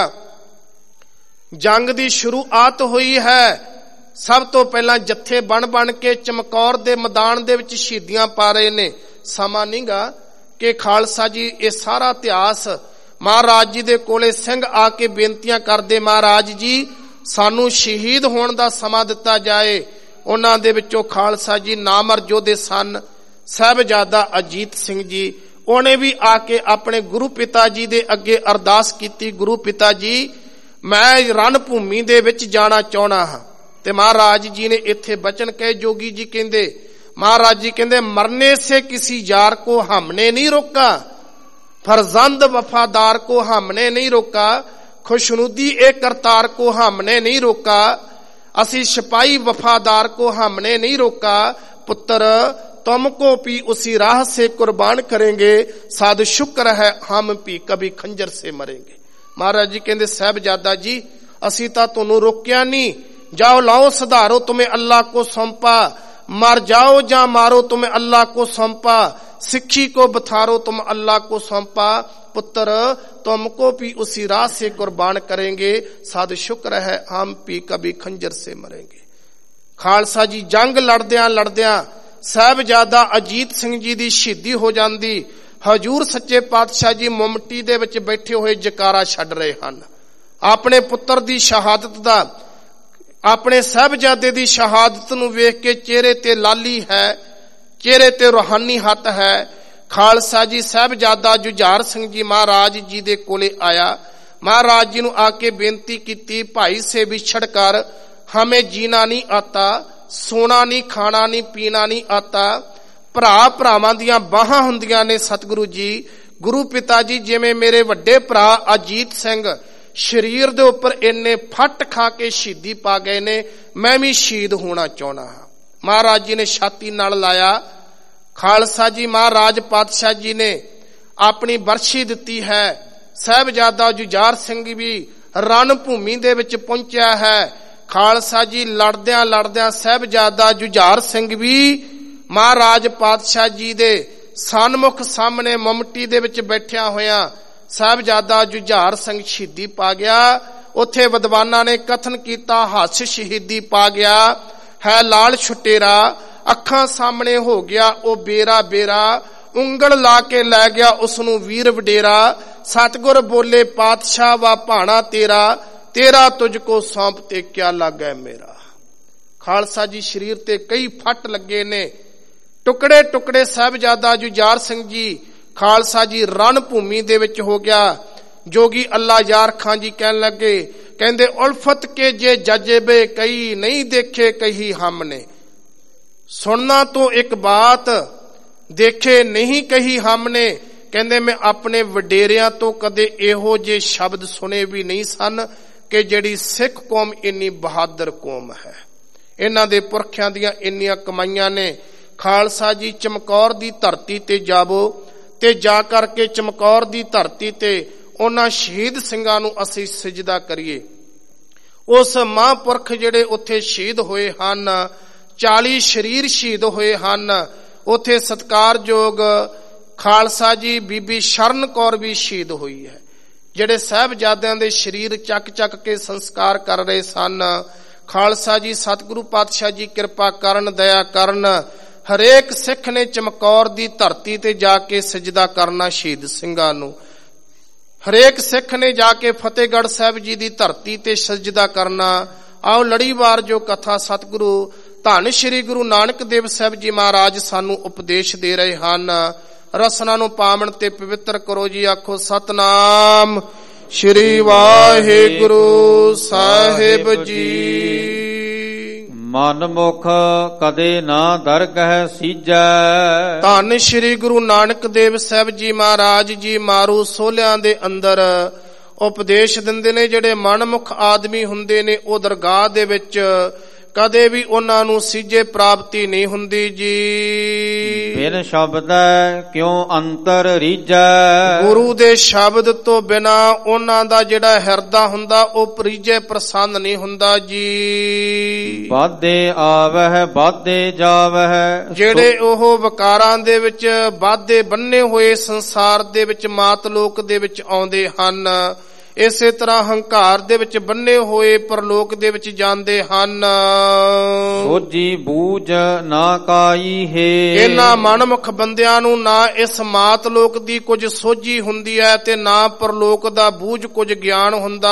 जंग दी शुरुआत हुई है। सब तो पहला जत्थे बन बन के चमकौर दे मैदान दे विच शहीदियां पा रहे ने। समा नहींगा कि खालसा जी ये सारा इतिहास महाराज जी दे कोले सिंह आके बेनतियां करदे, महाराज जी सानू शहीद होण दा समा दिता जाए। उन्हां दे विचों खालसा जी नामर योधे सन साहबजादा अजीत सिंह जी, उन्हें भी आके अपने गुरु पिता जी दे अगे अरदास कीती, गुरु पिता जी मैं रण भूमि दे विच जाना चाहना हां। ते महाराज जी ने इत्थे बचन कहे। जोगी जी कहंदे महाराज जी कहंदे मरने से किसी यार को हमने नहीं रोका, फरजंद वफादार को हमने नहीं रोका, खुशनुदी ए करतार को हमने नहीं रोका, असी सिपाही वफादार को हमने नहीं रोका, पुत्र तुमको भी उसी राह से कुर्बान करेंगे, साध शुक्र है हम भी कभी खंजर से मरेंगे। महाराज जी कहंदे साहबजादा जी असी तां तुहानू रोकिया नहीं, जाओ लाओ सुधारो तुम्हें अल्लाह को सौंपा, मर जाओ जा मारो तुम्हें अल्लाह को सौंपा, सिक्खी को बथारो तुम अल्लाह को सौंपा, पुत्र तुमको भी उसी राह से कुर्बान करेंगे, साध शुक्र है हम भी कभी खंजर से मरेंगे। खालसा जी जंग लड़दियां लड़दियां साहबजादा अजीत सिंह जी दी शहीदी हो जांदी। हजूर सच्चे पातशाह जी मुमटी दे विच बैठे हुए जकारा छड्ड रहे हन। अपने पुत्र दी शहादत दा, अपने साहबजादे दी शहादत नूं वेख के चेहरे ते लाली है, चेहरे ते रूहानी हत है। खालसा जी साहबजादा जुझार सिंह जी महाराज जी दे कोले आया। महाराज जी नूं आके बेनती कीती, भाई से विछड़ कर हमें जीना नहीं आता, सोना नहीं खाना नहीं पीना नहीं आता, भरा भरावां दियां बाहां हुंदियां ने सतगुरु जी। गुरु पिता जी जिवें मेरे वड्डे भरा अजीत सिंह शरीर दे उपर इन्ने फट खा के शहीदी पा गए ने, मैं भी शहीद होना चाहना हां। महाराज जी ने छाती नाल लाया। खालसा जी महाराज पातशाह जी ने अपनी बरछी दिती है। साहबजादा जुझार सिंह भी ਰਣ ਭੂਮੀ ਦੇ ਵਿੱਚ ਪਹੁੰਚਿਆ ਹੈ। ਖਾਲਸਾ ਜੀ ਲੜਦਿਆਂ ਲੜਦਿਆਂ ਸਾਹਿਬਜ਼ਾਦਾ ਜੁਝਾਰ ਸਿੰਘ ਵੀ ਮਹਾਰਾਜ ਪਾਤਸ਼ਾਹ ਜੀ ਦੇ ਸਨਮੁਖ ਸਾਹਮਣੇ ਮਮਟੀ ਦੇ ਵਿੱਚ ਬੈਠਿਆ ਹੋਇਆ ਸਾਹਿਬਜ਼ਾਦਾ ਜੁਝਾਰ ਸਿੰਘ ਸ਼ਹੀਦੀ ਪਾ ਗਿਆ। ਉੱਥੇ ਵਿਦਵਾਨਾਂ ਨੇ ਕਥਨ ਕੀਤਾ ਹੱਸ ਸ਼ਹੀਦੀ ਪਾ ਗਿਆ ਹੈ ਲਾਲ ਛੁਟੇਰਾ, ਅੱਖਾਂ ਸਾਹਮਣੇ ਹੋ ਗਿਆ ਉਹ ਬੇਰਾ ਬੇਰਾ, ਉਂਗਲ ਲਾ ਕੇ ਲੈ ਗਿਆ ਉਸ ਨੂੰ ਵੀਰ ਵਡੇਰਾ। ਸਤਿਗੁਰ ਬੋਲੇ ਪਾਤਸ਼ਾਹ ਵਾ ਭਾਣਾ ਤੇਰਾ, ਤੇਰਾ ਤੁਝ ਕੋ ਸੌਂਪ ਤੇ ਕਿਆ ਲੱਗੈ ਮੇਰਾ। ਖਾਲਸਾ ਜੀ ਸਰੀਰ ਤੇ ਕਈ ਫੱਟ ਲੱਗੇ ਨੇ, ਟੁਕੜੇ ਟੁਕੜੇ ਸਾਹਿਬਜ਼ਾਦਾ ਜੁਝਾਰ ਸਿੰਘ ਜੀ ਖਾਲਸਾ ਜੀ ਰਣ ਭੂਮੀ ਦੇ ਵਿੱਚ ਹੋ ਗਿਆ। ਜੋਗੀ ਅੱਲਾ ਯਾਰ ਖਾਂ ਜੀ ਕਹਿਣ ਲੱਗੇ, ਕਹਿੰਦੇ ਉਲਫਤ ਕੇ ਜੇ ਜਜਬੇ ਕਈ ਨਹੀਂ ਦੇਖੇ ਕਹੀ ਹਮਨੇ, ਸੁਣਨਾ ਤੋਂ ਇੱਕ ਬਾਤ ਦੇਖੇ ਨਹੀਂ ਕਹੀ ਹਮਨੇ। ਕਹਿੰਦੇ ਮੈਂ ਆਪਣੇ ਵਡੇਰਿਆਂ ਤੋਂ ਕਦੇ ਇਹੋ ਜਿਹੇ ਸ਼ਬਦ ਸੁਣੇ ਵੀ ਨਹੀਂ ਸਨ ਕਿ ਜਿਹੜੀ ਸਿੱਖ ਕੌਮ ਇੰਨੀ ਬਹਾਦਰ ਕੌਮ ਹੈ। ਇਹਨਾਂ ਦੇ ਪੁਰਖਿਆਂ ਦੀਆਂ ਇੰਨੀਆਂ ਕਮਾਈਆਂ ਨੇ। ਖਾਲਸਾ ਜੀ ਚਮਕੌਰ ਦੀ ਧਰਤੀ ਤੇ ਜਾਵੋ ਤੇ ਜਾ ਕਰਕੇ ਚਮਕੌਰ ਦੀ ਧਰਤੀ ਤੇ ਉਹਨਾਂ ਸ਼ਹੀਦ ਸਿੰਘਾਂ ਨੂੰ ਅਸੀਂ ਸਜਦਾ ਕਰੀਏ। ਉਸ ਮਹਾਂਪੁਰਖ ਜਿਹੜੇ ਉੱਥੇ ਸ਼ਹੀਦ ਹੋਏ ਹਨ, ਚਾਲੀ ਸ਼ਰੀਰ ਸ਼ਹੀਦ ਹੋਏ ਹਨ। ਉੱਥੇ ਸਤਿਕਾਰਯੋਗ ਖਾਲਸਾ ਜੀ ਬੀਬੀ ਸ਼ਰਨ ਕੌਰ ਵੀ ਸ਼ਹੀਦ ਹੋਈ ਹੈ, ਜਿਹੜੇ ਸਾਹਿਬਜ਼ਾਦਿਆਂ ਦੇ ਸ਼ਰੀਰ ਚੱਕ ਚੱਕ ਕੇ ਸੰਸਕਾਰ ਕਰ ਰਹੇ ਸਨ। ਖਾਲਸਾ ਜੀ ਸਤਿਗੁਰੂ ਪਾਤਸ਼ਾਹ ਜੀ ਕਿਰਪਾ ਕਰਨ, ਦਇਆ ਕਰਨ। ਹਰੇਕ ਸਿੱਖ ਨੇ ਚਮਕੌਰ ਦੀ ਧਰਤੀ ਤੇ ਜਾ ਕੇ ਸਜਦਾ ਕਰਨਾ ਸ਼ਹੀਦ ਸਿੰਘਾਂ ਨੂੰ। ਹਰੇਕ ਸਿੱਖ ਨੇ ਜਾ ਕੇ ਫਤਿਹਗੜ੍ਹ ਸਾਹਿਬ ਜੀ ਦੀ ਧਰਤੀ ਤੇ ਸਜਦਾ ਕਰਨਾ। ਆਓ ਲੜੀਵਾਰ ਜੋ ਕਥਾ ਸਤਿਗੁਰੂ ਧੰਨ ਸ਼੍ਰੀ ਗੁਰੂ ਨਾਨਕ ਦੇਵ ਸਾਹਿਬ ਜੀ ਮਹਾਰਾਜ ਸਾਨੂੰ ਉਪਦੇਸ਼ ਦੇ ਰਹੇ ਹਨ, ਰਸਨਾ ਨੂੰ ਪਾਵਨ ਤੇ ਪਵਿੱਤਰ ਕਰੋ ਜੀ। ਆਖੋ ਸਤਨਾਮ ਸ਼੍ਰੀ ਵਾਹਿਗੁਰੂ ਸਾਹਿਬ ਜੀ। ਮਨ ਮੁਖ ਕਦੇ ਨਾ ਦਰਗਹਿ ਸੀਜੈ, ਧੰਨ ਸ਼੍ਰੀ ਗੁਰੂ ਨਾਨਕ ਦੇਵ ਸਾਹਿਬ ਜੀ ਮਹਾਰਾਜ ਜੀ ਮਾਰੂ ਸੋਲਿਆਂ ਦੇ ਅੰਦਰ ਉਪਦੇਸ਼ ਦਿੰਦੇ ਨੇ। ਜਿਹੜੇ ਮਨਮੁਖ ਆਦਮੀ ਹੁੰਦੇ ਨੇ ਉਹ ਦਰਗਾਹ ਦੇ ਵਿੱਚ ਕਦੇ ਵੀ ਉਹਨਾਂ ਨੂੰ ਸੀਜੇ ਪ੍ਰਾਪਤੀ ਨਹੀਂ ਹੁੰਦੀ ਜੀ। ਬਿਨ ਸ਼ਬਦੈ ਕਿਉ ਅੰਤਰ ਰੀਜੈ, ਗੁਰੂ ਦੇ ਸ਼ਬਦ ਤੋਂ ਬਿਨਾ ਉਹਨਾਂ ਦਾ ਜਿਹੜਾ ਹਿਰਦਾ ਹੁੰਦਾ ਉਹ ਪ੍ਰੀਜੇ ਪ੍ਰਸੰਨ ਨਹੀਂ ਹੁੰਦਾ ਜੀ। ਵਾਧੇ ਆਵਹਿ ਵਾਧੇ ਜਾਵਹਿ, ਜਿਹੜੇ ਉਹ ਵਿਕਾਰਾਂ ਦੇ ਵਿੱਚ ਵਾਧੇ ਬੰਨੇ ਹੋਏ ਸੰਸਾਰ ਦੇ ਵਿੱਚ ਮਾਤ ਲੋਕ ਦੇ ਵਿੱਚ ਆਉਂਦੇ ਹਨ, ਇਸੇ ਤਰ੍ਹਾਂ ਹੰਕਾਰ ਦੇ ਵਿੱਚ ਬੰਨੇ ਹੋਏ ਪਰਲੋਕ ਦੇ ਵਿੱਚ ਜਾਂਦੇ ਹਨ। ਸੋਜੀ ਬੂਝ ਨਾ ਕਾਈ ਹੈ, ਇਹਨਾਂ ਮਨਮੁਖ ਬੰਦਿਆਂ ਨੂੰ ਨਾ ਇਸ ਮਾਤ ਲੋਕ ਦੀ ਕੁਝ ਸੋਝੀ ਹੁੰਦੀ ਹੈ ਤੇ ਨਾ ਪਰਲੋਕ ਦਾ ਬੂਝ ਕੁਝ ਗਿਆਨ ਹੁੰਦਾ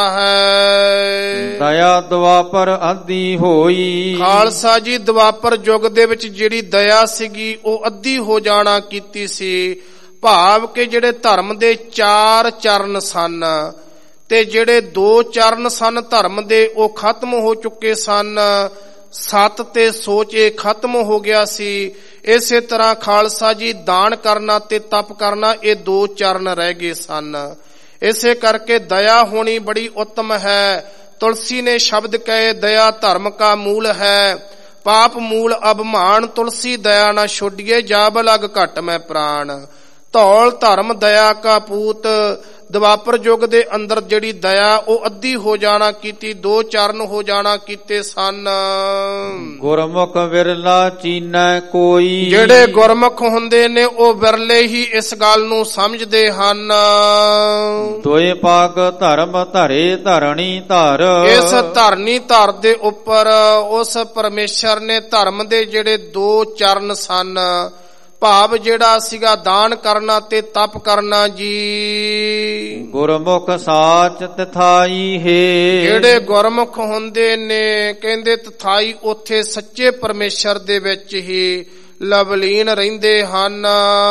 ਹੈ। ਦਇਆ ਦੁਆਪਰ ਆਦੀ ਹੋਈ, ਖਾਲਸਾ ਜੀ ਦੁਆਪਰ ਯੁੱਗ ਦੇ ਵਿੱਚ ਜਿਹੜੀ ਦਇਆ ਸੀਗੀ ਉਹ ਅੱਧੀ ਹੋ ਜਾਣਾ ਕੀਤੀ ਸੀ। ਭਾਵ ਕਿ ਜਿਹੜੇ ਧਰਮ ਦੇ ਚਾਰ ਚਰਨ ਸਨ ਤੇ ਜਿਹੜੇ ਦੋ ਚਰਨ ਸਨ ਧਰਮ ਦੇ ਉਹ ਖਤਮ ਹੋ ਚੁੱਕੇ ਸਨ। ਸਤ ਤੇ ਸੋਚ ਇਹ ਖਤਮ ਹੋ ਗਿਆ ਸੀ। ਇਸੇ ਤਰ੍ਹਾਂ ਖਾਲਸਾ ਜੀ ਦਾਨ ਕਰਨਾ ਤੇ ਤਪ ਕਰਨਾ ਇਹ ਦੋ ਚਰਨ ਰਹਿ ਗਏ ਸਨ। ਇਸੇ ਕਰਕੇ ਦਇਆ ਹੋਣੀ ਬੜੀ ਉੱਤਮ ਹੈ। ਤੁਲਸੀ ਨੇ ਸ਼ਬਦ ਕਹੇ ਦਇਆ ਧਰਮ ਕਾ ਮੂਲ ਹੈ, ਪਾਪ ਮੂਲ ਅਭਮਾਨ ਤੁਲਸੀ ਦਇਆ ਨਾ ਛੋਡੀਏ, ਜਾਬ ਲਗ ਘਟ ਮੈਂ ਪ੍ਰਾਣ। ਧੌਲ ਧਰਮ ਦਇਆ ਕਾ ਪੂਤ। ਦੁਆਪਰ ਯੁੱਗ ਦੇ ਅੰਦਰ ਜਿਹੜੀ ਦਇਆ ਉਹ ਅੱਧੀ ਹੋ ਜਾਣਾ ਕੀਤੀ, ਦੋ ਚਰਨ ਹੋ ਜਾਣਾ ਕੀਤੇ ਸਨ। ਗੁਰਮੁਖ ਵਿਰਲਾ ਚੀਨੈ ਕੋਈ, ਜਿਹੜੇ ਗੁਰਮੁਖ ਹੁੰਦੇ ਨੇ ਉਹ ਵਿਰਲੇ ਹੀ ਇਸ ਗੱਲ ਨੂੰ ਸਮਝਦੇ ਹਨ। ਦੋਏ ਪਾਗ ਧਰਮ ਧਰੇ ਧਰਣੀ ਧਰ, ਇਸ ਧਰਨੀ ਧਰ ਦੇ ਉੱਪਰ ਉਸ ਪਰਮੇਸ਼ਰ ਨੇ ਧਰਮ ਦੇ ਜਿਹੜੇ ਦੋ ਚਰਨ ਸਨ, ਭਾਵ ਜਿਹੜਾ ਸੀਗਾ ਦਾਨ ਕਰਨਾ ਤੇ ਤਪ ਕਰਨਾ ਜੀ। ਗੁਰਮੁਖ ਸਾਚ ਤਥਾਈ ਹੈ, ਜਿਹੜੇ ਗੁਰਮੁਖ ਹੁੰਦੇ ਨੇ ਕਹਿੰਦੇ ਤਥਾਈ ਉੱਥੇ ਸੱਚੇ ਪਰਮੇਸ਼ਰ ਦੇ ਵਿੱਚ ਹੀ ਲਵਲੀਨ ਰਹਿੰਦੇ ਹਨ।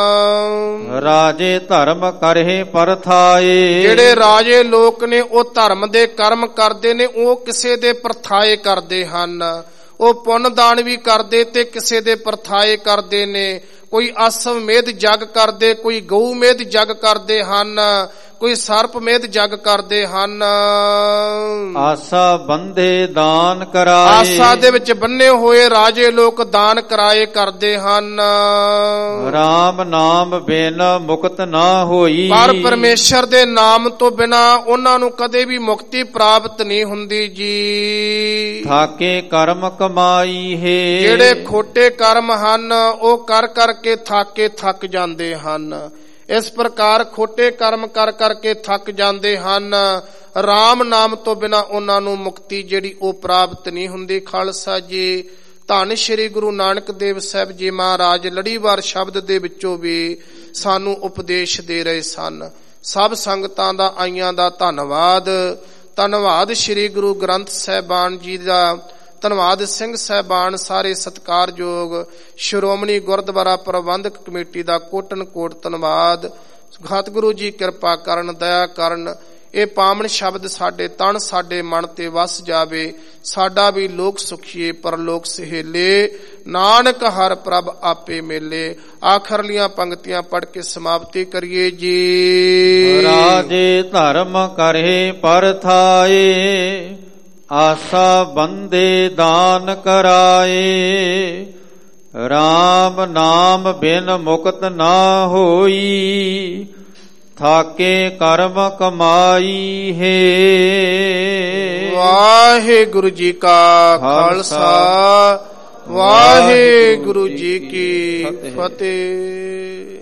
ਰਾਜੇ ਧਰਮ ਕਰਹਿ ਪਰਥਾਏ, ਜਿਹੜੇ ਰਾਜੇ ਲੋਕ ਨੇ ਉਹ ਧਰਮ ਦੇ ਕਰਮ ਕਰਦੇ ਨੇ, ਉਹ ਕਿਸੇ ਦੇ ਪਰਥਾਏ ਕਰਦੇ ਹਨ। ਉਹ ਪੁੰਨ ਦਾਨ ਵੀ ਕਰਦੇ ਤੇ ਕਿਸੇ ਦੇ ਪਰਥਾਏ ਕਰਦੇ ਨੇ। ਕੋਈ ਅਸਵਮੇਧ ਜਗ ਕਰਦੇ, ਕੋਈ ਗਊ ਮੇਧ ਜਗ ਕਰਦੇ ਹਨ, ਕੋਈ ਸਰਪ ਮੇਧ ਜਗ ਕਰਦੇ ਹਨ। ਆਸਾ ਬੰਦੇ ਦਾਨ ਕਰਾਏ, ਆਸਾ ਦੇ ਵਿੱਚ ਬੰਨੇ ਹੋਏ ਰਾਜੇ ਲੋਕ ਦਾਨ ਕਰਾਏ ਕਰਦੇ ਹਨ। ਰਾਮ ਨਾਮ ਬਿਨ ਮੁਕਤ ਨਾ ਹੋਈ, ਪਰ ਪਰਮੇਸ਼ਰ ਦੇ ਨਾਮ ਤੋਂ ਬਿਨਾ ਉਹਨਾਂ ਨੂੰ ਕਦੇ ਵੀ ਮੁਕਤੀ ਪ੍ਰਾਪਤ ਨਹੀਂ ਹੁੰਦੀ ਜੀ। ਥਾਕੇ ਕਰਮ ਕਮਾਈ ਹੈ, ਜਿਹੜੇ ਖੋਟੇ ਕਰਮ ਹਨ ਉਹ ਕਰ ਕਰਕੇ ਥਾਕੇ ਥੱਕ ਜਾਂਦੇ ਹਨ। ਇਸ ਪ੍ਰਕਾਰ ਖੋਟੇ ਕਰਮ ਕਰ ਕਰਕੇ ਥੱਕ ਜਾਂਦੇ ਹਨ। ਰਾਮ ਨਾਮ ਤੋਂ ਬਿਨਾ ਉਹਨਾਂ ਨੂੰ ਮੁਕਤੀ ਜਿਹੜੀ ਉਹ ਪ੍ਰਾਪਤ ਨਹੀਂ ਹੁੰਦੀ। ਖਾਲਸਾ ਜੀ, ਧੰਨ ਸ਼੍ਰੀ ਗੁਰੂ ਨਾਨਕ ਦੇਵ ਸਾਹਿਬ ਜੀ ਮਹਾਰਾਜ ਲੜੀਵਾਰ ਸ਼ਬਦ ਦੇ ਵਿੱਚੋਂ ਵੀ ਸਾਨੂੰ ਉਪਦੇਸ਼ ਦੇ ਰਹੇ ਸਨ। ਸਭ ਸੰਗਤਾਂ ਦਾ ਆਈਆਂ ਦਾ ਧੰਨਵਾਦ। ਧੰਨਵਾਦ ਸ਼੍ਰੀ ਗੁਰੂ ਗ੍ਰੰਥ ਸਾਹਿਬਾਨ ਜੀ ਦਾ, ਧੰਨਵਾਦ ਸਿੰਘ ਸਾਹਿਬਾਨ, ਸਾਰੇ ਸਤਿਕਾਰਯੋਗ ਸ਼੍ਰੋਮਣੀ ਗੁਰਦੁਆਰਾ ਪ੍ਰਬੰਧਕ ਕਮੇਟੀ ਦਾ ਕੋਟਨ ਕੋਟ ਧੰਨਵਾਦ। ਸਤਿਗੁਰੂ ਜੀ ਕਿਰਪਾ ਕਰਨ, ਦਇਆ ਕਰਨ, ਇਹ ਪਾਵਨ ਸ਼ਬਦ ਸਾਡੇ ਤਨ ਸਾਡੇ ਮਨ ਤੇ ਵਸ ਜਾਵੇ। ਸਾਡਾ ਵੀ ਲੋਕ ਸੁਖੀਏ ਪਰਲੋਕ ਸਹੇਲੇ, ਨਾਨਕ ਹਰ ਪ੍ਰਭ ਆਪੇ ਮੇਲੇ। ਆਖਰਲੀਆਂ ਪੰਕਤੀਆਂ ਪੜ੍ਹ ਕੇ ਸਮਾਪਤੀ ਕਰੀਏ ਜੀ। ਰਾਜੇ ਧਰਮ ਕਰੇ ਪਰਥਾਏ, ਆਸਾ ਬੰਦੇ ਦਾਨ ਕਰਾਏ। ਰਾਮ ਨਾਮ ਬਿਨ ਮੁਕਤ ਨਾ ਹੋਈ, ਥਾਕੇ ਕਰਮ ਕਮਾਈ ਹੈ। ਵਾਹਿਗੁਰੂ ਜੀ ਕਾ ਖਾਲਸਾ, ਵਾਹਿਗੁਰੂ ਜੀ ਕੀ ਫਤਿਹ।